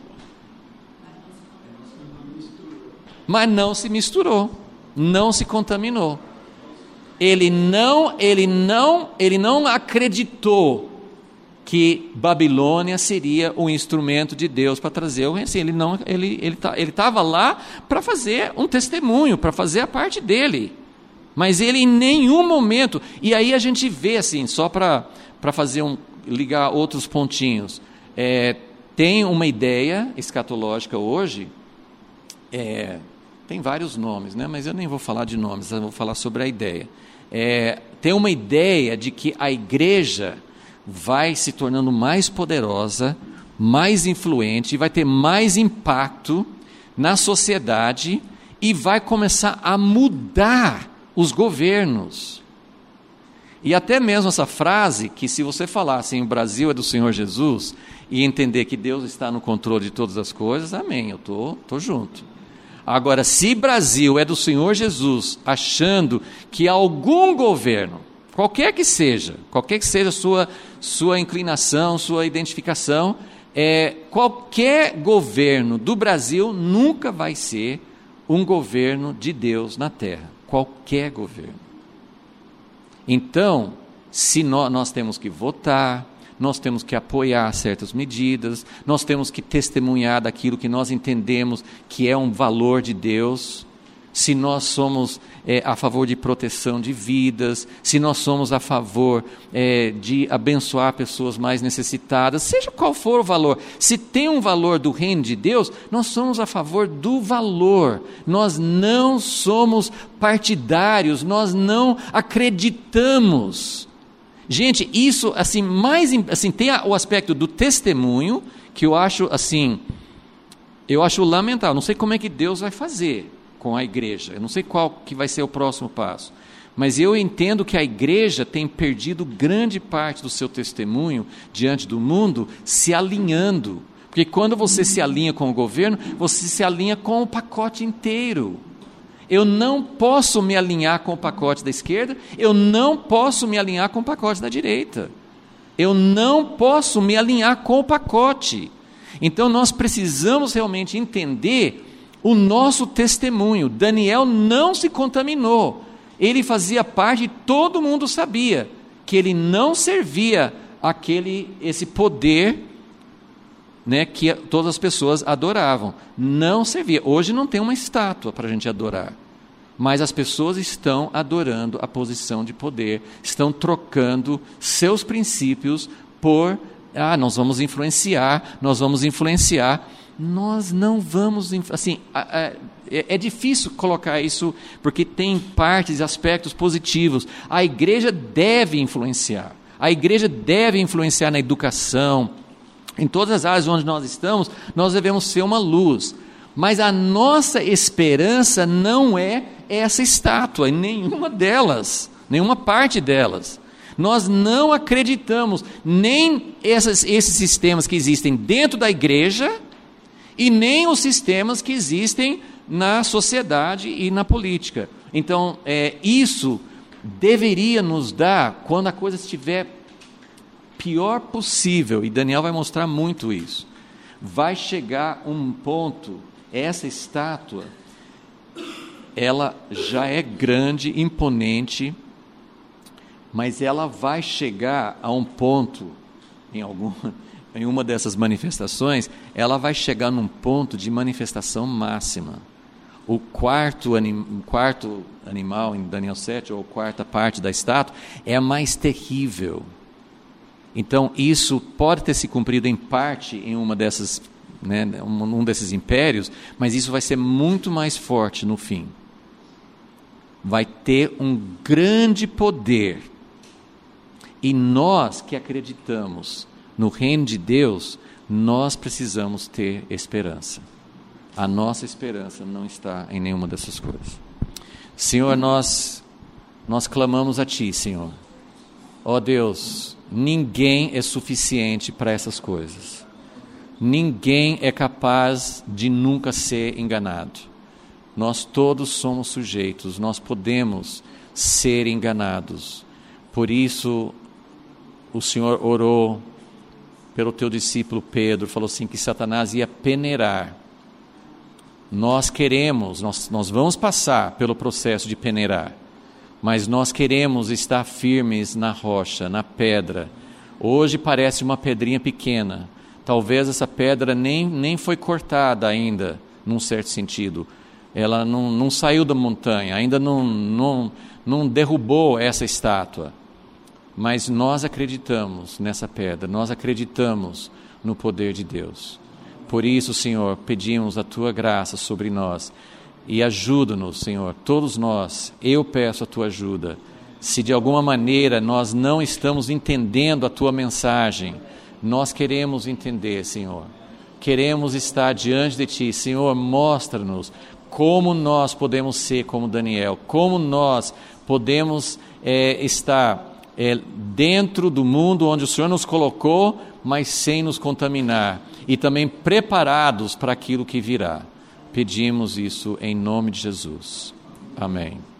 Mas não se misturou, não se contaminou. Ele não, ele não, ele não acreditou que Babilônia seria o instrumento de Deus para trazer o assim, ele não, ele ele tá, ele estava lá para fazer um testemunho, para fazer a parte dele. Mas ele em nenhum momento, e aí a gente vê assim, só para para fazer um ligar outros pontinhos, é, tem uma ideia escatológica hoje, é, tem vários nomes, né? Mas eu nem vou falar de nomes, eu vou falar sobre a ideia. É, tem uma ideia de que a igreja vai se tornando mais poderosa, mais influente, vai ter mais impacto na sociedade e vai começar a mudar os governos. E até mesmo essa frase, que se você falar assim, o Brasil é do Senhor Jesus, e entender que Deus está no controle de todas as coisas, amém, eu estou tô, tô junto. Agora, se Brasil é do Senhor Jesus, achando que algum governo, qualquer que seja, qualquer que seja a sua, sua inclinação, sua identificação, é, qualquer governo do Brasil nunca vai ser um governo de Deus na terra. Qualquer governo. Então, se nós, nós temos que votar, nós temos que apoiar certas medidas, nós temos que testemunhar daquilo que nós entendemos que é um valor de Deus, se nós somos é, a favor de proteção de vidas, se nós somos a favor é, de abençoar pessoas mais necessitadas, seja qual for o valor, se tem um valor do reino de Deus, nós somos a favor do valor, nós não somos partidários, nós não acreditamos. Gente, isso, assim, mais, assim, tem o aspecto do testemunho, que eu acho, assim, eu acho lamentável, não sei como é que Deus vai fazer com a igreja, eu não sei qual que vai ser o próximo passo, mas eu entendo que a igreja tem perdido grande parte do seu testemunho diante do mundo, se alinhando, porque quando você se alinha com o governo, você se alinha com o pacote inteiro. Eu não posso me alinhar com o pacote da esquerda, eu não posso me alinhar com o pacote da direita, eu não posso me alinhar com o pacote. Então nós precisamos realmente entender o nosso testemunho. Daniel não se contaminou, ele fazia parte, e todo mundo sabia que ele não servia aquele, esse poder, né, que todas as pessoas adoravam, não servia. Hoje não tem uma estátua para a gente adorar, mas as pessoas estão adorando a posição de poder, estão trocando seus princípios por, ah, nós vamos influenciar, nós vamos influenciar, nós não vamos, assim, é, é difícil colocar isso, porque tem partes e aspectos positivos. A igreja deve influenciar, a igreja deve influenciar na educação, em todas as áreas onde nós estamos, nós devemos ser uma luz, mas a nossa esperança não é essa estátua, em nenhuma delas, nenhuma parte delas. Nós não acreditamos nem essas, esses sistemas que existem dentro da igreja e nem os sistemas que existem na sociedade e na política. Então, é, isso deveria nos dar, quando a coisa estiver pior possível, e Daniel vai mostrar muito isso, vai chegar um ponto, essa estátua, ela já é grande, imponente, mas ela vai chegar a um ponto, em, alguma, em uma dessas manifestações, ela vai chegar num ponto de manifestação máxima. O quarto, anim, o quarto animal em Daniel sete, ou a quarta parte da estátua, é a mais terrível. Então, isso pode ter se cumprido em parte em uma dessas, né, um, um desses impérios, mas isso vai ser muito mais forte no fim. Vai ter um grande poder. E nós que acreditamos no reino de Deus, nós precisamos ter esperança. A nossa esperança não está em nenhuma dessas coisas. Senhor, nós, nós clamamos a Ti, Senhor. Ó Deus, ninguém é suficiente para essas coisas. Ninguém é capaz de nunca ser enganado. Nós todos somos sujeitos, nós podemos ser enganados. Por isso, o Senhor orou pelo Teu discípulo Pedro, falou assim que Satanás ia peneirar. Nós queremos, nós, nós vamos passar pelo processo de peneirar, mas nós queremos estar firmes na rocha, na pedra. Hoje parece uma pedrinha pequena, talvez essa pedra nem, nem foi cortada ainda, num certo sentido. Ela não, não saiu da montanha, ainda não, não, não derrubou essa estátua. Mas nós acreditamos nessa pedra, nós acreditamos no poder de Deus. Por isso, Senhor, pedimos a Tua graça sobre nós e ajuda-nos, Senhor, todos nós. Eu peço a Tua ajuda. Se de alguma maneira nós não estamos entendendo a Tua mensagem, nós queremos entender, Senhor. Queremos estar diante de Ti. Senhor, mostra-nos como nós podemos ser como Daniel, como nós podemos é, estar é, dentro do mundo onde o Senhor nos colocou, mas sem nos contaminar, e também preparados para aquilo que virá. Pedimos isso em nome de Jesus. Amém.